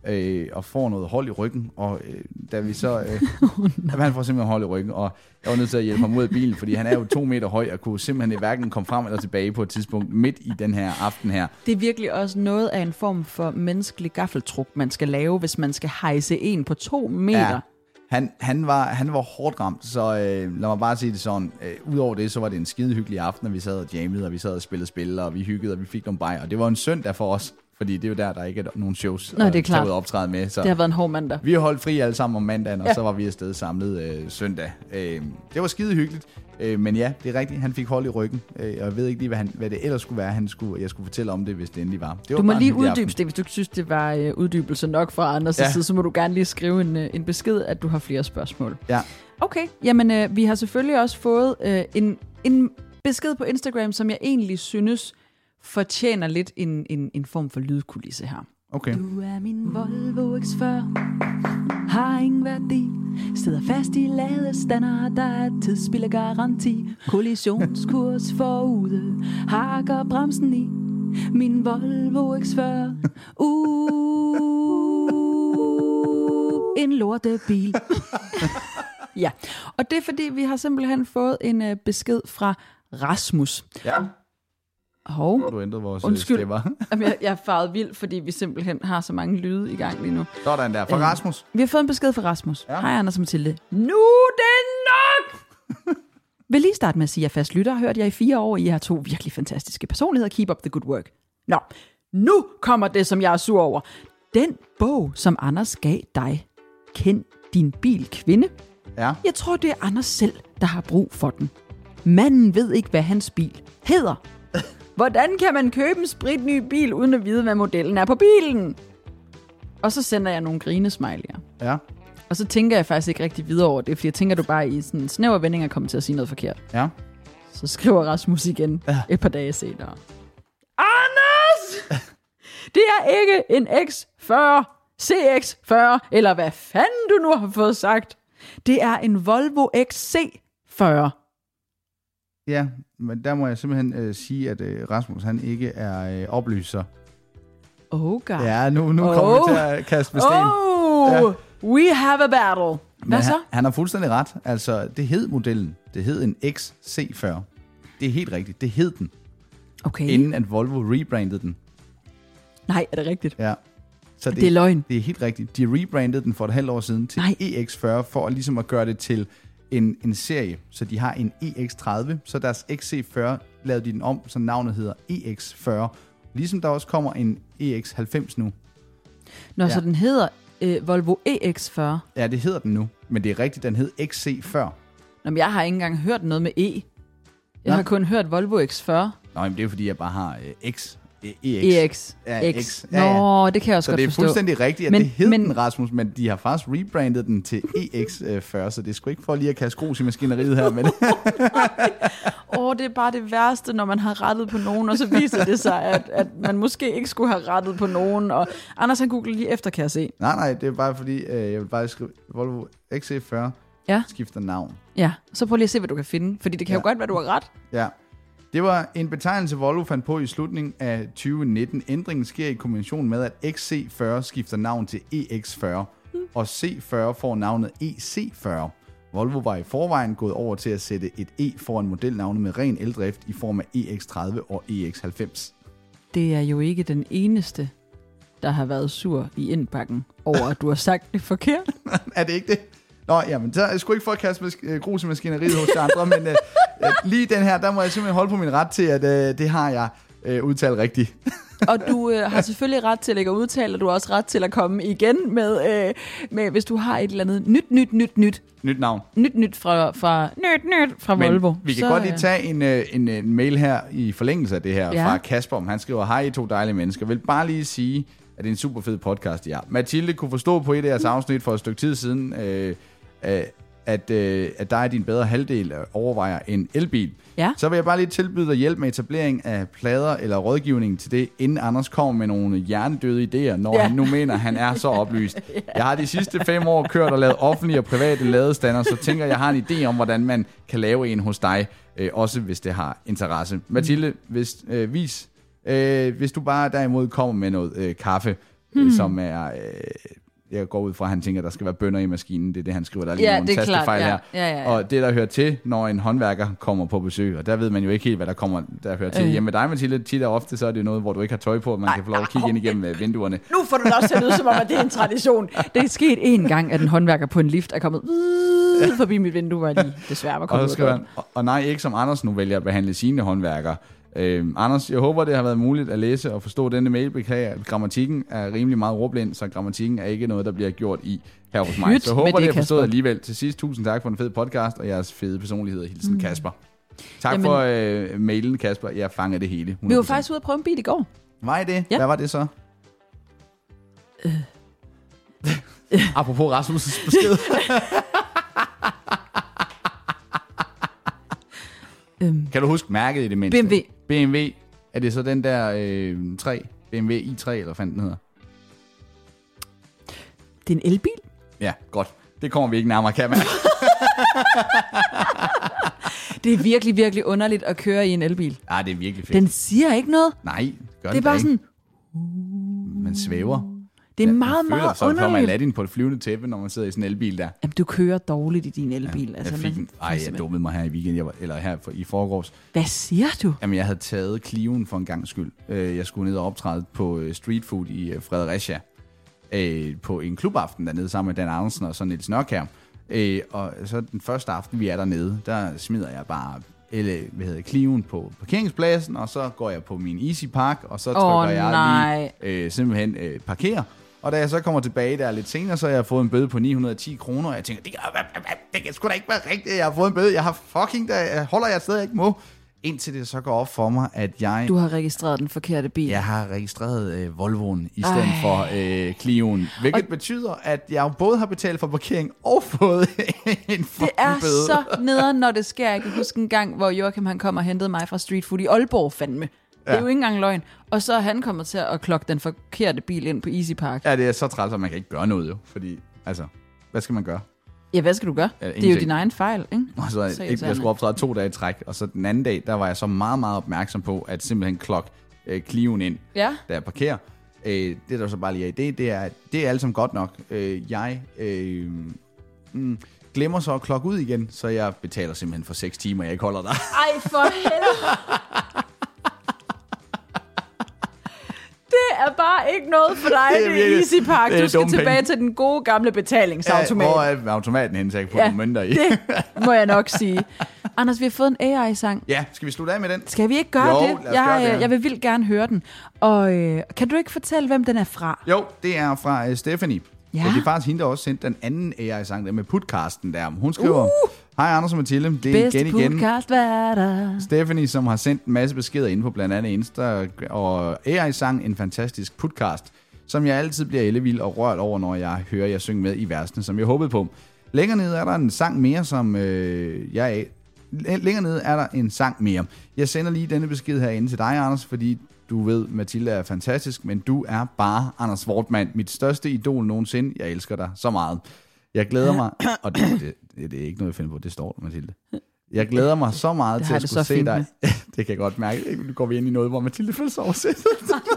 E: og får noget hold i ryggen, og da vi så... han får simpelthen hold i ryggen, og jeg var nødt til at hjælpe ham ud af bilen, fordi han er jo 2 meter høj, og kunne simpelthen hverken komme frem eller tilbage på et tidspunkt midt i den her aften her.
F: Det er virkelig også noget af en form for menneskelig gaffeltruk, man skal lave, hvis man skal hejse en på 2 meter.
E: Ja. Han var hårdt ramt, så lad mig bare sige det sådan. Udover det, så var det en skide hyggelig aften, og vi sad og jammede, og vi sad og spillede spil, og vi hyggede, og vi fik nogle bajer. Og det var en søndag for os, fordi det er jo der ikke er nogen shows
F: at
E: optræde med. Så
F: det har været en hård mandag.
E: Vi har holdt fri alle sammen om mandagen, og så var vi afsted samlet søndag. Det var skide hyggeligt, men ja, det er rigtigt. Han fik hold i ryggen, og jeg ved ikke lige, hvad det ellers skulle være, jeg skulle fortælle om det, hvis det endelig var. Det var
F: du må lige uddybe det, hvis du synes, det var uddybelse nok fra Anders' side, så må du gerne lige skrive en besked, at du har flere spørgsmål.
E: Ja.
F: Okay, jamen vi har selvfølgelig også fået en besked på Instagram, som jeg egentlig synes fortjener lidt en form for lydkulisse her.
E: Okay.
D: Du er min Volvo X40, har ingen værdi, sidder fast i ladestander, der er tidsspildergaranti, kollisionskurs forude, hakker bremsen i, min Volvo X40, en lortebil. Ja, og det er fordi, vi har simpelthen fået en besked fra Rasmus.
E: Ja. Du ændrede vores stemmer.
F: Jeg er farvet vild, fordi vi simpelthen har så mange lyde i gang lige nu.
E: Sådan der, fra Rasmus.
F: Vi har fået en besked fra Rasmus. Ja. Hej Anders og Mathilde. Nu er det nok! Vil lige starte med at sige, at jeg er fast lytter. Har hørt jer i 4 år. I har 2 virkelig fantastiske personligheder. Keep up the good work. Nå, nu kommer det, som jeg er sur over. Den bog, som Anders gav dig, Kend din bil, kvinde.
E: Ja.
F: Jeg tror, det er Anders selv, der har brug for den. Manden ved ikke, hvad hans bil hedder. Hvordan kan man købe en spritny bil, uden at vide, hvad modellen er på bilen? Og så sender jeg nogle grinesmiley'er.
E: Ja.
F: Og så tænker jeg faktisk ikke rigtig videre over det, fordi jeg tænker, du bare i sådan en snæver vending er kommet til at sige noget forkert.
E: Ja.
F: Så skriver Rasmus igen et par dage senere. Anders! Det er ikke en X40, CX40, eller hvad fanden du nu har fået sagt. Det er en Volvo XC40.
E: Ja, men der må jeg simpelthen sige, at Rasmus, han ikke er oplyser.
F: Oh god.
E: Ja, nu kommer vi til at kaste med sten.
F: Ja. We have a battle. Hvad så?
E: Han har fuldstændig ret. Altså, det hed modellen. Det hed en XC40. Det er helt rigtigt. Det hed den.
F: Okay.
E: Inden at Volvo rebrandede den.
F: Nej, er det rigtigt?
E: Ja. Så
F: det er løgn.
E: Det er helt rigtigt. De rebrandede den for et halvt år siden til EX40, for ligesom at gøre det til en serie. Så de har en EX30, så deres XC40 lavede de den om, så navnet hedder EX40. Ligesom der også kommer en EX90 nu.
F: Nå, så den hedder Volvo EX40?
E: Ja, det hedder den nu. Men det er rigtigt, den hed XC40.
F: Nå, men jeg har ikke engang hørt noget med E. Jeg har kun hørt Volvo X40.
E: Nå, men det er fordi, jeg bare har EX.
F: Ja, X. Nå, det kan jeg også godt forstå. Så
E: det er fuldstændig rigtigt, at det hed den, Rasmus, men de har faktisk rebrandet den til EX40, så det er sgu ikke for lige at kaste grus i maskineriet her. Men
F: det er bare det værste, når man har rettet på nogen, og så viser det sig, at man måske ikke skulle have rettet på nogen. Og Anders, han googler lige efter, kan jeg se.
E: Nej, det er bare fordi, jeg vil bare skrive Volvo XC40 skifter navn.
F: Ja, så prøv lige at se, hvad du kan finde, fordi det kan jo godt være, du har ret.
E: Ja. Det var en betegnelse, Volvo fandt på i slutningen af 2019. Ændringen sker i kombination med, at XC40 skifter navn til EX40, og C40 får navnet EC40. Volvo var i forvejen gået over til at sætte et E foran modelnavnet med ren eldrift i form af EX30 og EX90.
F: Det er jo ikke den eneste, der har været sur i indbakken over, at du har sagt det forkert.
E: Er det ikke det? Nå, jamen, så er jeg sgu ikke for at kaste grus i maskineriet hos de andre, men lige den her, der må jeg simpelthen holde på min ret til, at det har jeg udtalt rigtigt.
F: Og du har selvfølgelig ret til at udtale, og du har også ret til at komme igen med hvis du har et eller andet nyt
E: navn.
F: Nyt fra Volvo.
E: Men vi kan godt lige tage en mail her i forlængelse af det her fra Kasper. Han skriver, hej I 2 dejlige mennesker. Jeg vil bare lige sige, at det er en super fed podcast, ja. Mathilde kunne forstå på et af jeres afsnit for et stykke tid siden, at der er din bedre halvdel overvejer en elbil.
F: Ja.
E: Så vil jeg bare lige tilbyde dig hjælp med etablering af plader eller rådgivning til det, inden Anders kommer med nogle hjernedøde idéer, når han nu mener, han er så oplyst. Jeg har de sidste 5 år kørt og lavet offentlige og private ladestander, så tænker jeg har en idé om, hvordan man kan lave en hos dig, også hvis det har interesse. Mathilde, hvis du bare derimod kommer med noget kaffe, som er... jeg går ud fra, at han tænker, at der skal være bønner i maskinen. Det er det, han skriver. Der er lige nogle tastefejl her.
F: Ja.
E: Og det, der hører til, når en håndværker kommer på besøg, og der ved man jo ikke helt, hvad der hører til. Hjemme med dig, Mathilde, tit og ofte, så er det noget, hvor du ikke har tøj på, og man kan få lov at kigge ind igennem vinduerne.
F: Nu får du det også til at lyde, som om, at det er en tradition. Det er sket en gang, at en håndværker på en lift er kommet forbi mit vindue, hvor de desværre var kommet ud.
E: Og nej, ikke som Anders nu vælger at behandle sine håndværkere. Anders, jeg håber, det har været muligt at læse og forstå denne mail. Beklager, at grammatikken er rimelig meget råblind, så grammatikken er ikke noget, der bliver gjort i her hos mig. Så jeg håber, det er forstået alligevel. Til sidst, tusind tak for en fed podcast og jeres fede personlighed. Hilsen Kasper. Tak for mailen, Kasper. Jeg fanger det hele. 100%.
F: Vi var faktisk ude at prøve en bil i går.
E: Var I det?
F: Ja.
E: Hvad var det så? Apropos Rasmus' besked. Kan du huske mærket i det mindste? BMW. Er det så den der 3? BMW i3, eller hvad fanden den hedder?
F: Det er en elbil?
E: Ja, godt. Det kommer vi ikke nærmere, kan man.
F: Det er virkelig, virkelig underligt at køre i en elbil.
E: Ja, det er virkelig fedt.
F: Den siger ikke noget.
E: Nej, gør
F: det er bare sådan...
E: Man svæver.
F: Det er meget, meget underligt.
E: Så får man Aladdin på et flyvende tæppe, når man sidder i sådan en elbil der.
F: Jamen, du kører dårligt i din elbil.
E: Ja, jeg dummede mig her i weekend, eller her i forgårs.
F: Hvad siger du?
E: Jamen, jeg havde taget Clio'en for en gang skyld. Jeg skulle ned og optræde på street food i Fredericia. På en klubaften dernede sammen med Dan Andersen og så Niels Nørkjær. Og så den første aften, vi er dernede, der smider jeg bare Clio'en på parkeringspladsen, og så går jeg på min Easy Park, og så trykker jeg lige simpelthen parker. Og da jeg så kommer tilbage der lidt senere, så har jeg fået en bøde på 910 kroner, og jeg tænker, det kan sgu da ikke være rigtigt, jeg har fået en bøde, jeg har fucking, der holder jeg et sted, jeg ikke må. Indtil det så går op for mig, at
F: Du har registreret den forkerte bil.
E: Jeg har registreret Volvoen i stedet for Clio'en, hvilket betyder, at jeg både har betalt for parkering og fået en fucking bøde.
F: Det er så nederen, når det sker. Jeg kan huske en gang, hvor Joachim han kom og hentede mig fra street food i Aalborg, fandme. Ja. Det er jo ikke engang løgn. Og så er han kommet til at klokke den forkerte bil ind på Easy Park.
E: Ja, det er så træls, at man kan ikke gøre noget jo. Fordi, altså, hvad skal man gøre?
F: Ja, hvad skal du gøre? Ja, det er jo din egen fejl, ikke?
E: Og så jeg skulle optræde 2 dage i træk, og så den anden dag, der var jeg så meget, meget opmærksom på, at simpelthen klokke Clio'en ind, da jeg parkerer. Det der så bare lige er i det er, at det er alt som godt nok. Jeg glemmer så at klokke ud igen, så jeg betaler simpelthen for 6 timer, jeg ikke holder der.
F: Ej, for helvede! Det er bare ikke noget for dig, det Easy Park. Du skal tilbage til den gode gamle betalingsautomat.
E: Ja, hvor er automaten hen, så jeg kan få nogle mønter i?
F: Det må jeg nok sige. Anders, vi har fået en AI-sang.
E: Ja, skal vi slutte af med den?
F: Skal vi ikke gøre det? Jeg vil vildt gerne høre den. Og kan du ikke fortælle, hvem den er fra?
E: Jo, det er fra Stephanie. Ja. Det er faktisk hende, der også sendt den anden AI-sang der med podcasten der. Hun skriver, hej Anders og Mathilde, det er
F: bedste
E: igen
F: podcast, hvad er der?
E: Stephanie, som har sendt en masse beskeder inde på blandt andet Insta, og AI-sang en fantastisk podcast, som jeg altid bliver ellevild og rørt over, når jeg hører jer synge med i versene, som jeg håbede på. Længere nede er der en sang mere, som Længere nede er der en sang mere. Jeg sender lige denne besked herinde til dig, Anders, fordi du ved, Mathilde er fantastisk, men du er bare Anders Wortmann, mit største idol nogensinde. Jeg elsker dig så meget. Jeg glæder mig, og det er ikke noget, jeg finder på, det står der, Mathilde. Jeg glæder mig så meget til at skulle se dig. Det kan jeg godt mærke. Nu går vi ind i noget, hvor Mathilde føler sig oversættet.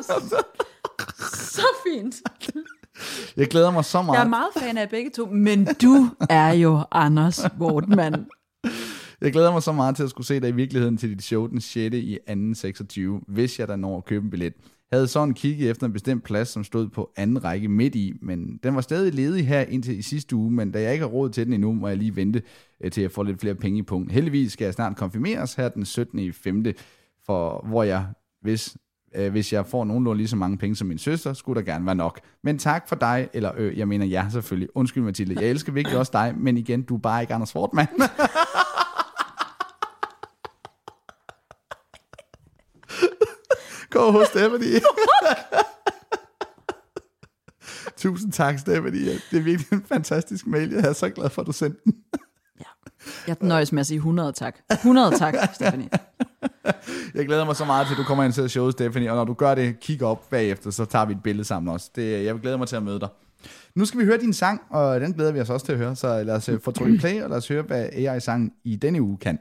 F: Så fint.
E: Jeg glæder mig så meget.
F: Jeg er meget fan af begge to, men du er jo Anders Wortmann.
E: Jeg glæder mig så meget til at skulle se dig i virkeligheden til dit show den 6. i 2.26, hvis jeg da når at købe en billet. Havde sådan kigget efter en bestemt plads, som stod på anden række midt i, men den var stadig ledig her indtil i sidste uge, men da jeg ikke har råd til den endnu, må jeg lige vente til at få lidt flere penge i punkt. Heldigvis skal jeg snart konfirmeres her den 17. i 5. For hvor jeg, hvis jeg får nogenlunde lige så mange penge som min søster, skulle der gerne være nok. Men tak for dig, eller jeg mener ja selvfølgelig. Undskyld Mathilde, jeg elsker virkelig også dig, men igen, du er bare ikke Anders Wortmann. Gå hos Stephanie. Tusind tak, Stephanie. Det er virkelig en fantastisk mail. Jeg er så glad for, at du sendte den.
F: Ja. Jeg nøjes med at sige 100 tak. 100 tak, Stephanie.
E: Jeg glæder mig så meget til, at du kommer ind til showet, Stephanie. Og når du gør det, kig op bagefter, så tager vi et billede sammen også. Jeg glæder mig til at møde dig. Nu skal vi høre din sang, og den glæder vi os også til at høre. Så lad os få trykke play, og lad os høre, hvad AI-sangen i denne uge kan.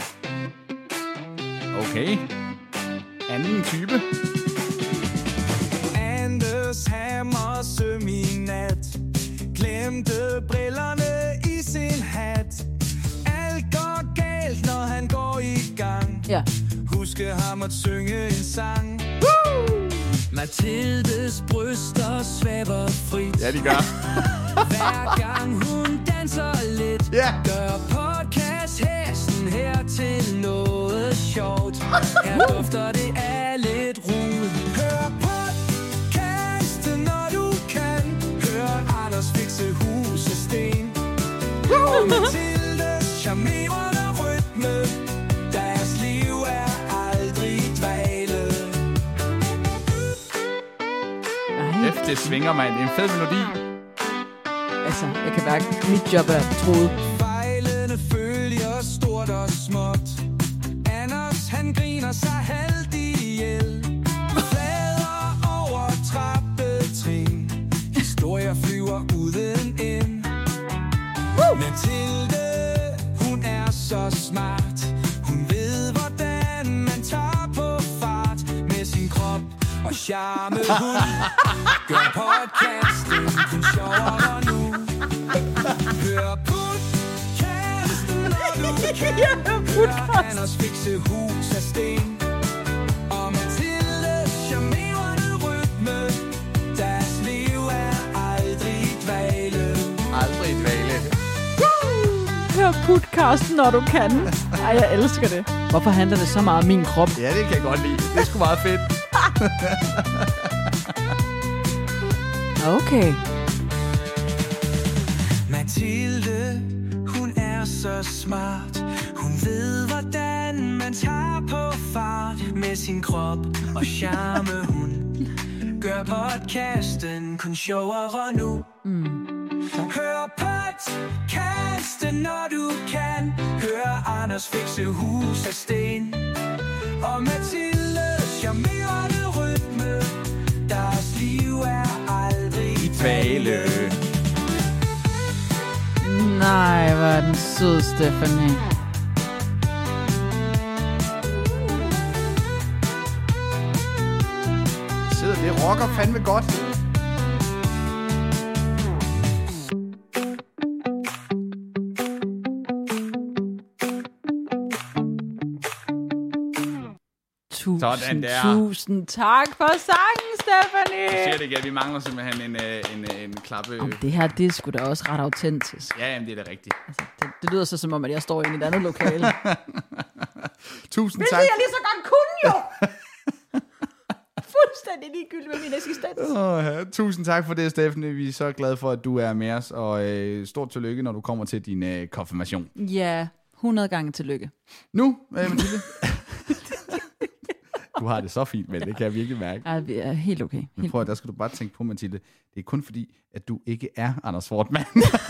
E: Okay. Anden type.
F: Ja.
C: Huske ham at synge en sang. Mathildes bryster svæver frit.
E: Ja, de gør.
C: Hver gang hun danser lidt, gør podcast-hesten her til noget sjovt. Her dufter det af lidt rod. Hør podcasten, når du kan. Hør Anders fikse hus og sten. Og Mathildes charmerende rytme. Deres liv er aldrig dvale.
E: Det svinger mig. Det er en fed melodi.
F: Altså, jeg kan mærke, mit job er troet.
C: Fejlene følger stort og småt. Anders, han griner sig halvt ihjel. Flader over trappetrin. Historier flyver uden end. Mathilde, hun er så smart. Hun ved, hvordan man tager på fart med sin krop og charme. Hun gør podcasten kun sjovere nu. Hør podcasten, når du kan. Hør Anders fikse hus af sten. Og Mathildes charmerende rytme. Deres liv er aldrig dvale.
E: Aldrig dvale.
F: Hør podcasten, når du kan. Ej, jeg elsker det. Hvorfor handler det så meget om min krop?
E: Ja, det kan jeg godt lide. Det er sgu meget fedt.
F: Okay.
C: Mathilde, hun er så smart. Hun ved, hvordan man tager på fart med sin krop og charme. Hun gør podcasten kun sjovere nu. Hør podcasten, når du kan. Hør Anders fikse hus af sten. Og Mathildes charmerende rytme. Deres liv er aldrig dvale.
F: Nej, hvor er den sød, Stephanie.
E: Sidder det rocker fandme godt.
F: Tusind tak for sangen, Stephanie.
E: Jeg siger det igen, vi mangler simpelthen en klappe.
F: Det her, det er sgu da også ret autentisk.
E: Ja, jamen, det er da rigtigt.
F: Altså, det lyder så som om, at jeg står inde i et andet lokale.
E: Tusind tak.
F: Det jeg lige så godt kunne jo. Fuldstændig ligegyldigt med min eksistens.
E: Tusind tak for det, Stephanie. Vi er så glade for, at du er med os. Og stort tillykke, når du kommer til din konfirmation.
F: Ja, 100 gange tillykke.
E: Nu, Mathilde. Du har det så fint med det, kan jeg virkelig mærke.
F: Ja, det er helt okay.
E: Men prøv at, der skal du bare tænke på, Mathilde. Det er kun fordi, at du ikke er Anders Fortmann.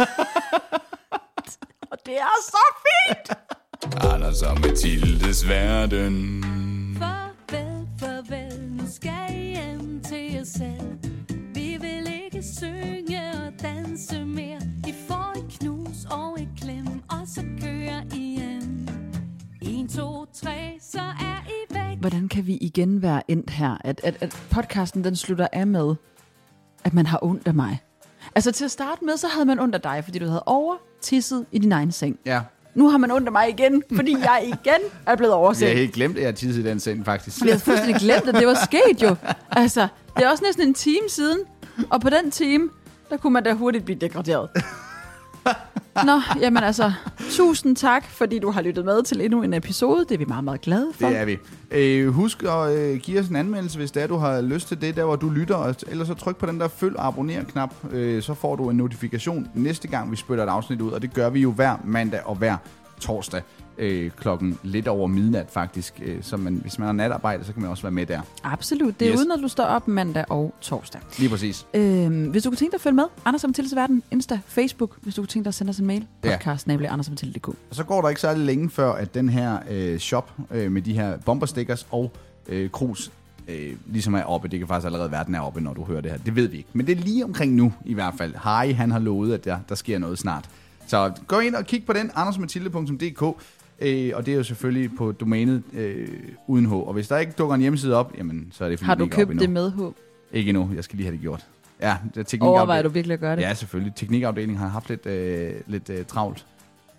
F: Og det er så fint!
H: Anders og Mathildes verden.
I: Farvel, farvel, nu skal I hjem til jer selv. Vi vil ikke synge og danse mere. I får et knus og et klem, og så kører I hjem. 1, 2, 3, så er I væk.
F: Hvordan kan vi igen være endt her? At podcasten, den slutter af med, at man har ondt af mig. Altså til at starte med, så havde man ondt af dig, fordi du havde overtisset i din egen seng.
E: Ja.
F: Nu har man ondt af mig igen, fordi jeg igen er blevet overset.
E: Jeg har helt glemt, at jeg tissede i den seng, faktisk.
F: Jeg havde fuldstændig glemt, at det var sket jo. Altså, det er også næsten en time siden, og på den time, der kunne man da hurtigt blive degraderet. Nå, jamen altså, tusind tak, fordi du har lyttet med til endnu en episode. Det er vi meget, meget glade for.
E: Det er vi. Husk at give os en anmeldelse, hvis det er, du har lyst til det, der hvor du lytter. Eller så tryk på den der følg og abonner-knap, så får du en notifikation næste gang, vi spytter et afsnit ud. Og det gør vi jo hver mandag og hver torsdag. Klokken lidt over midnat faktisk. Så hvis man har natarbejde, så kan man også være med der.
F: Absolut. Det er uden, at du står op mandag og torsdag.
E: Lige præcis.
F: Hvis du kunne tænke dig at følge med, Anders og Mathildes Verden, Insta, Facebook, hvis du kunne tænke dig at sende os en mail, podcast@andersogmathilde.dk. Og
E: så går der ikke særlig længe før, at den her shop med de her bomberstickers og krus ligesom er oppe. Det kan faktisk allerede være, den er oppe, når du hører det her. Det ved vi ikke. Men det er lige omkring nu i hvert fald. Harry, han har lovet, at der sker noget snart. Så gå ind og kig på den, andersogmathilde.dk. Og det er jo selvfølgelig på domænet uden H. Og hvis der ikke dukker en hjemmeside op, jamen, så er det fordi,
F: har du købt det med H?
E: Ikke endnu. Jeg skal lige have det gjort. Ja,
F: overvejer du virkelig at gøre det?
E: Ja, selvfølgelig. Teknikafdelingen har haft lidt travlt.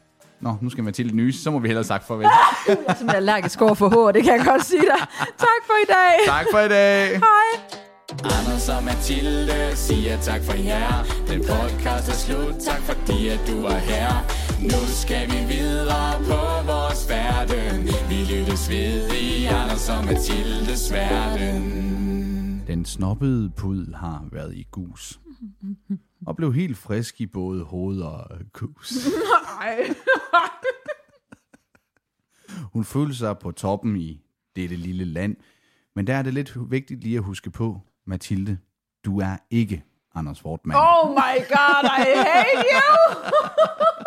E: Nå, nu skal Mathilde nyse, så må vi hellere sagt farvel.
F: Jeg er simpelthen allergisk over for hår, det kan jeg godt sige dig. Tak for i dag.
E: Tak for i dag.
F: Hej.
C: Anders og Mathilde siger tak for jer. Den podcast er slut, tak fordi at du er her. Nu skal vi videre på vores verden. Vi lyttes ved i Anders og Mathildes verden.
E: Den snobbede pud har været i gus. Og blev helt frisk i både hoved og kus.
F: Nej.
E: Hun følte sig på toppen i dette lille land. Men der er det lidt vigtigt lige at huske på, Mathilde, du er ikke Anders Wortmann.
F: Oh my god, I hate you!